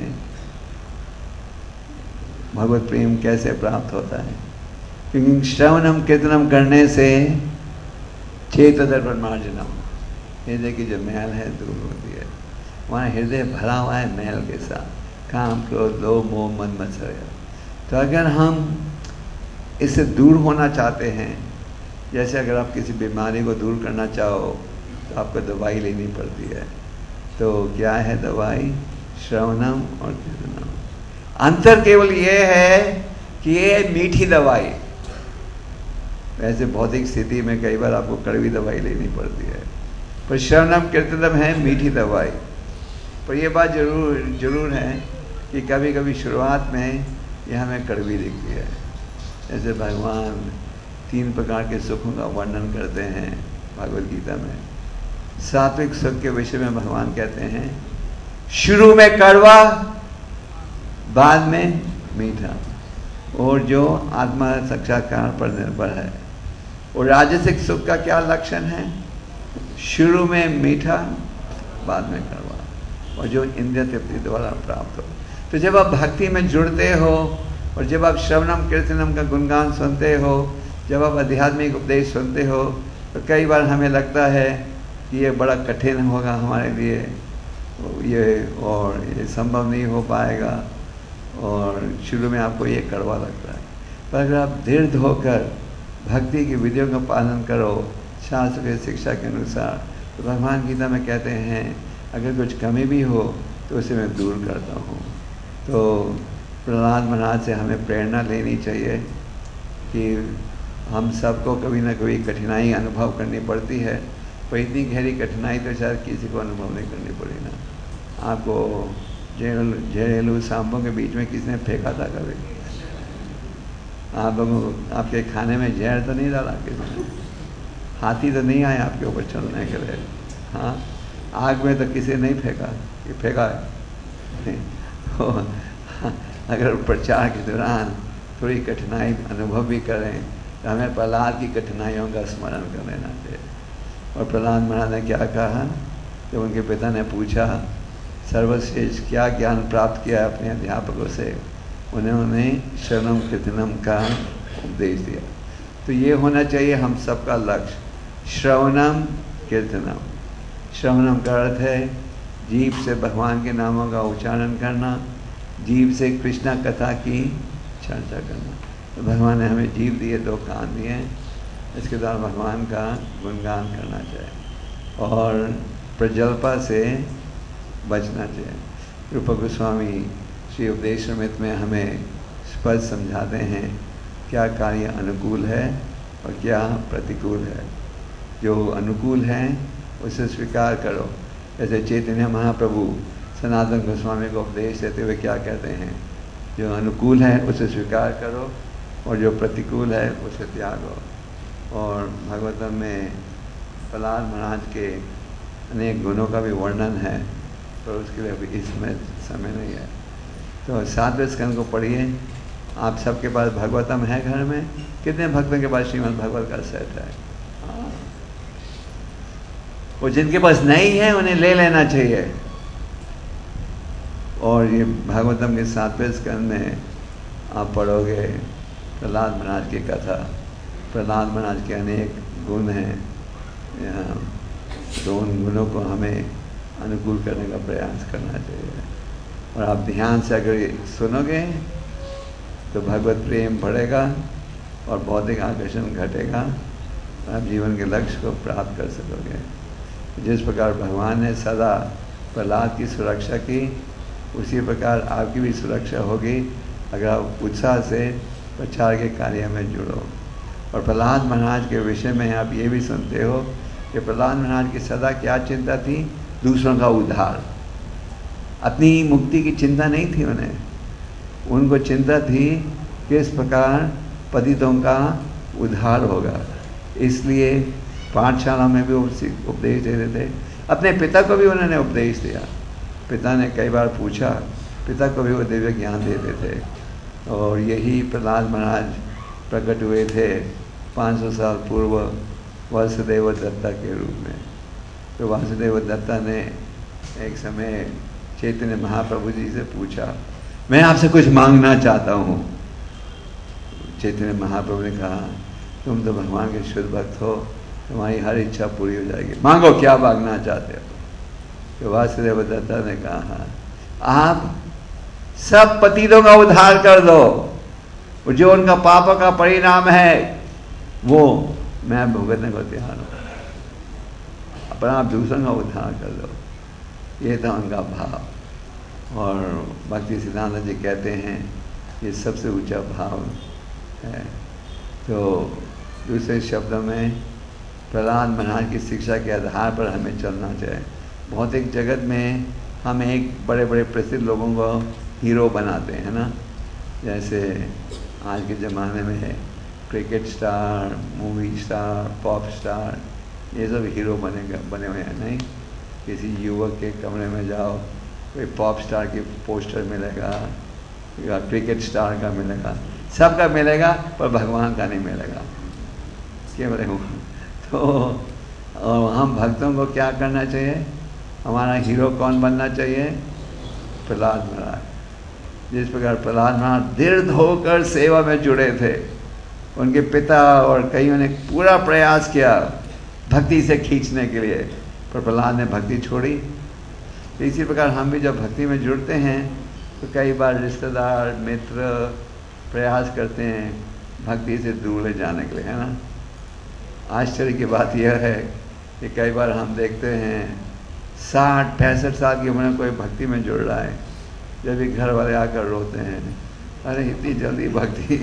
भगवत प्रेम कैसे प्राप्त होता है? क्योंकि श्रवणम कीर्तनम करने से चेत दर्पणमार्जनम, हृदय की जो मैल है दूर होती है। वहाँ हृदय भरा हुआ है मैल के साथ, काम क्रोध लोभ मोह मन मत्सर। तो अगर हम इससे दूर होना चाहते हैं, जैसे अगर आप किसी बीमारी को दूर करना चाहो तो आपको दवाई लेनी पड़ती है। तो क्या है दवाई? श्रवणम और कीर्तनम। अंतर केवल ये है कि ये मीठी दवाई, वैसे भौतिक स्थिति में कई बार आपको कड़वी दवाई लेनी पड़ती है, पर श्रवणम कीर्तनम है मीठी दवाई। पर यह बात जरूर जरूर है कि कभी कभी शुरुआत में यह हमें कड़वी दिखती है। जैसे भगवान तीन प्रकार के सुखों का वर्णन करते हैं भगवद गीता में। सात्विक सुख के विषय में भगवान कहते हैं शुरू में कड़वा, बाद में मीठा, और जो आत्मा साक्षात्कार पर निर्भर है। और राजसिक सुख का क्या लक्षण है? शुरू में मीठा, बाद में कड़वा, और जो इंद्रिय तृप्ति द्वारा प्राप्त हो। तो जब आप भक्ति में जुड़ते हो और जब आप श्रवणम कीर्तनम का गुणगान सुनते हो, जब आप आध्यात्मिक उपदेश सुनते हो, तो कई बार हमें लगता है कि ये बड़ा कठिन होगा हमारे लिए, ये और ये संभव नहीं हो पाएगा, और शुरू में आपको ये कड़वा लगता है। पर अगर आप दृढ़ होकर भक्ति की विधियों का पालन करो शास्त्र के शिक्षा के अनुसार, तो भगवान गीता में कहते हैं अगर कुछ कमी भी हो तो उसे मैं दूर करता हूँ। तो प्रहलाद महाराज से हमें प्रेरणा लेनी चाहिए कि हम सबको कभी ना कभी कठिनाई अनुभव करनी पड़ती है, पर इतनी गहरी कठिनाई तो शायद किसी को अनुभव नहीं करनी पड़ी ना। आपको जहरीलू जहरीलू सांपों के बीच में किसने फेंका था कभी? आप लोगों आपके खाने में जहर तो नहीं डाला किसी ने? हाथी तो नहीं आए आपके ऊपर चलने के लिए? हाँ, आग में तो किसी नहीं फेंका कि फेंका है। तो अगर प्रचार के दौरान थोड़ी कठिनाई अनुभव भी करें तो हमें प्रहलाद की कठिनाइयों का स्मरण कर लेना चाहिए। और प्रहलाद महाराज ने क्या कहा जब उनके पिता ने पूछा सर्वश्रेष्ठ क्या ज्ञान प्राप्त किया अपने अध्यापकों से, उन्होंने श्रवणम कीर्तनम का उपदेश दिया। तो ये होना चाहिए हम सबका लक्ष्य, श्रवणम कीर्तनम। श्रवणम का अर्थ है जीभ से भगवान के नामों का उच्चारण करना, जीभ से कृष्णा कथा की चर्चा करना। तो भगवान ने हमें जीभ दिए, दो कान दिए, इसके द्वारा भगवान का गुणगान करना चाहिए और प्रजल्पा से बचना चाहिए। रूप गोस्वामी श्री उपदेशामृत में हमें स्पष्ट समझाते हैं क्या कार्य अनुकूल है और क्या प्रतिकूल है। जो अनुकूल है उसे स्वीकार करो। जैसे चैतन्य महाप्रभु सनातन गोस्वामी को उपदेश देते हुए क्या कहते हैं, जो अनुकूल है उसे स्वीकार करो और जो प्रतिकूल है उसे त्यागो। और भागवतम में प्रहलाद महाराज के अनेक गुणों का भी वर्णन है। पर उसके लिए अभी इसमें समय नहीं है। तो सातवें स्कंद को पढ़िए। आप सबके पास भागवतम है घर में? कितने भक्तों के पास श्रीमद् भागवत का सेट है? हाँ। वो जिनके पास नहीं है उन्हें ले लेना चाहिए। और ये भागवतम के सातवें स्कंद में आप पढ़ोगे प्रहलाद महाराज की कथा। प्रहलाद महाराज के अनेक गुण हैं, तो उन गुणों को हमें अनुकूल करने का प्रयास करना चाहिए। और आप ध्यान से अगर ये सुनोगे तो भगवत प्रेम बढ़ेगा और भौतिक आकर्षण घटेगा और आप जीवन के लक्ष्य को प्राप्त कर सकोगे। जिस प्रकार भगवान ने सदा प्रहलाद की सुरक्षा की, उसी प्रकार आपकी भी सुरक्षा होगी अगर आप उत्साह से प्रचार के कार्य में जुड़ो। और प्रहलाद महाराज के विषय में आप ये भी सुनते हो कि प्रहलाद महाराज की सदा क्या चिंता थी? दूसरों का उद्धार। अपनी मुक्ति की चिंता नहीं थी उन्हें, उनको चिंता थी किस प्रकार पतितों का उद्धार होगा। इसलिए पाठशाला में भी उपदेश देते थे। अपने पिता को भी उन्होंने उपदेश दिया। पिता ने कई बार पूछा, पिता को भी वो दिव्य ज्ञान देते थे। और यही प्रहलाद महाराज प्रकट हुए थे पाँच सौ साल पूर्व वासुदेव दत्ता के रूप में। तो वासुदेव दत्ता ने एक समय चैतन्य महाप्रभु जी से पूछा, मैं आपसे कुछ मांगना चाहता हूँ। चैतन्य महाप्रभु ने कहा, तुम तो भगवान के शुद्ध भक्त हो, तुम्हारी हर इच्छा पूरी हो जाएगी, मांगो क्या मांगना चाहते हो। तो वासुदेव दत्ता ने कहा, आप सब पतितों का उद्धार कर दो, जो उनका पापों का परिणाम है वो मैं भुगतने को तैयार हूँ, पर आप दूसरों का उद्धार कर दो। ये था उनका भाव। और भक्ति सिद्धांत जी कहते हैं ये सबसे ऊंचा भाव है। तो दूसरे शब्दों में प्रहलाद महाराज की शिक्षा के आधार पर हमें चलना चाहिए। भौतिक जगत में हम एक बड़े बड़े प्रसिद्ध लोगों को हीरो बनाते हैं ना, जैसे आज के ज़माने में है cricket star, movie star, pop star, ये सब हीरो बने बने हुए हैं। नहीं, किसी युवक के कमरे में जाओ, कोई पॉप स्टार की पोस्टर मिलेगा या क्रिकेट स्टार का मिलेगा, सबका मिलेगा, पर भगवान का नहीं मिलेगा। क्या बोले वो? तो और हम भक्तों को क्या करना चाहिए? हमारा हीरो कौन बनना चाहिए? प्रहलाद महाराज। जिस प्रकार प्रहलाद महाराज दृढ़ होकर सेवा में जुड़े थे, उनके पिता और कईयों ने पूरा प्रयास किया भक्ति से खींचने के लिए, पर प्रहलाद ने भक्ति छोड़ी। तो इसी प्रकार हम भी जब भक्ति में जुड़ते हैं तो कई बार रिश्तेदार मित्र प्रयास करते हैं भक्ति से दूर ले जाने के लिए, है ना। आश्चर्य की बात यह है कि कई बार हम देखते हैं साठ पैंसठ साल की उम्र में कोई भक्ति में जुड़ रहा है, जब भी घर वाले आकर रोते हैं, अरे इतनी जल्दी भक्ति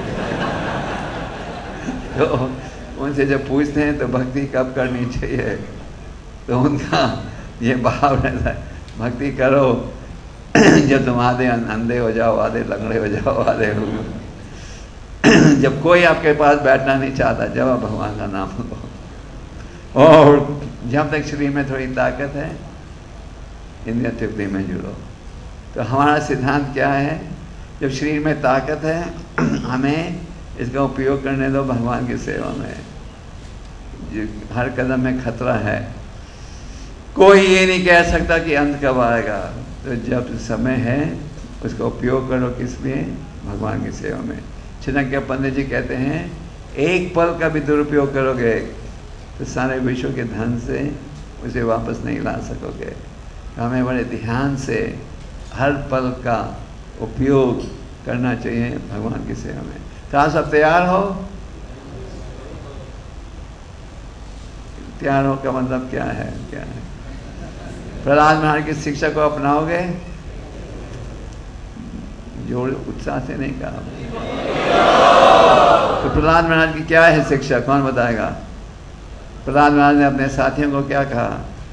तो उनसे जब पूछते हैं तो भक्ति कब करनी चाहिए, तो उनका ये भाव रहता है भक्ति करो जब तुम आधे अंधे हो जाओ, आधे लंगड़े हो जाओ, आधे हो जब कोई आपके पास बैठना नहीं चाहता, जब आप भगवान का नाम लो। और जब तक शरीर में थोड़ी ताकत है, इंद्रिय तृप्ति में जुड़ो। तो हमारा सिद्धांत क्या है? जब शरीर में ताकत है हमें इसका उपयोग करने दो भगवान की सेवा में। हर कदम में खतरा है, कोई ये नहीं कह सकता कि अंत कब आएगा। तो जब समय है उसका उपयोग करो, किस लिए? भगवान की सेवा में। छिनक्या पंडित जी कहते हैं एक पल का भी दुरुपयोग करोगे तो सारे विश्व के धन से उसे वापस नहीं ला सकोगे। हमें बड़े ध्यान से हर पल का उपयोग करना चाहिए भगवान की सेवा में। तो आप सब तैयार हो? तैयार हो का मतलब क्या है? क्या है? प्रहलाद महाराज की शिक्षा को अपनाओगे? जोर उत्साह से नहीं कहा। तो प्रहलाद महाराज की क्या है शिक्षा, कौन बताएगा? प्रहलाद महाराज ने अपने साथियों को क्या कहा?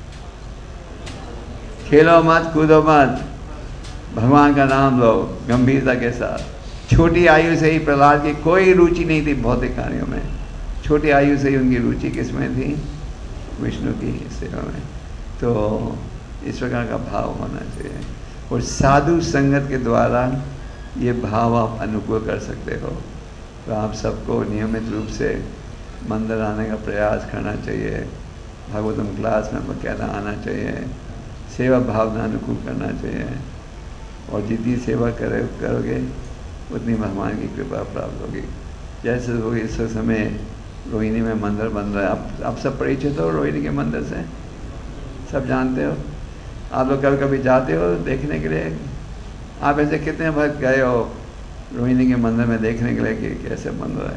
खेलो मत, कूदो मत, भगवान का नाम लो गंभीरता के साथ। छोटी आयु से ही प्रहलाद की कोई रुचि नहीं थी भौतिक कार्यों में। छोटी आयु से ही उनकी रुचि किसमें थी? विष्णु की सेवा में। तो इस प्रकार का भाव होना चाहिए। और साधु संगत के द्वारा ये भाव आप अनुकूल कर सकते हो। तो आप सबको नियमित रूप से मंदिर आने का प्रयास करना चाहिए, भागवतम क्लास में बकायदा आना चाहिए, सेवा भावना अनुकूल करना चाहिए। और जितनी सेवा करे करोगे उतनी भगवान की कृपा प्राप्त होगी। जैसे वो इस समय रोहिणी में मंदिर बन रहा है, आप आप सब परिचित हो रोहिणी के मंदिर से, सब जानते हो। आप लोग कभी कभी जाते हो देखने के लिए? आप ऐसे कितने भक्त गए हो रोहिणी के मंदिर में देखने के लिए कि कैसे बन रहा है?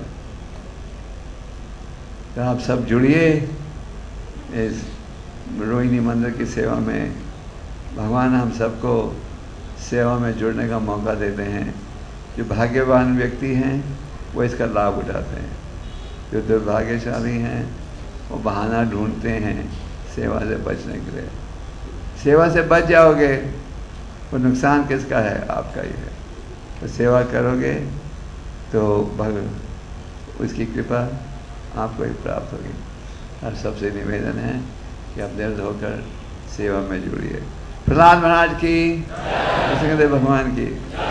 तो आप सब जुड़िए इस रोहिणी मंदिर की सेवा में। भगवान हम सबको सेवा में जुड़ने का मौका देते हैं। जो भाग्यवान व्यक्ति हैं वो इसका लाभ उठाते हैं, जो दुर्भाग्यशाली हैं वो बहाना ढूंढते हैं सेवा से बचने के लिए। सेवा से बच जाओगे तो नुकसान किसका है? आपका ही है। तो सेवा करोगे तो भग उसकी कृपा आपको ही प्राप्त होगी। और सबसे निवेदन है कि आप दर्द होकर सेवा में जुड़िए। प्रहलाद महाराज की, कृष्णदेव भगवान की।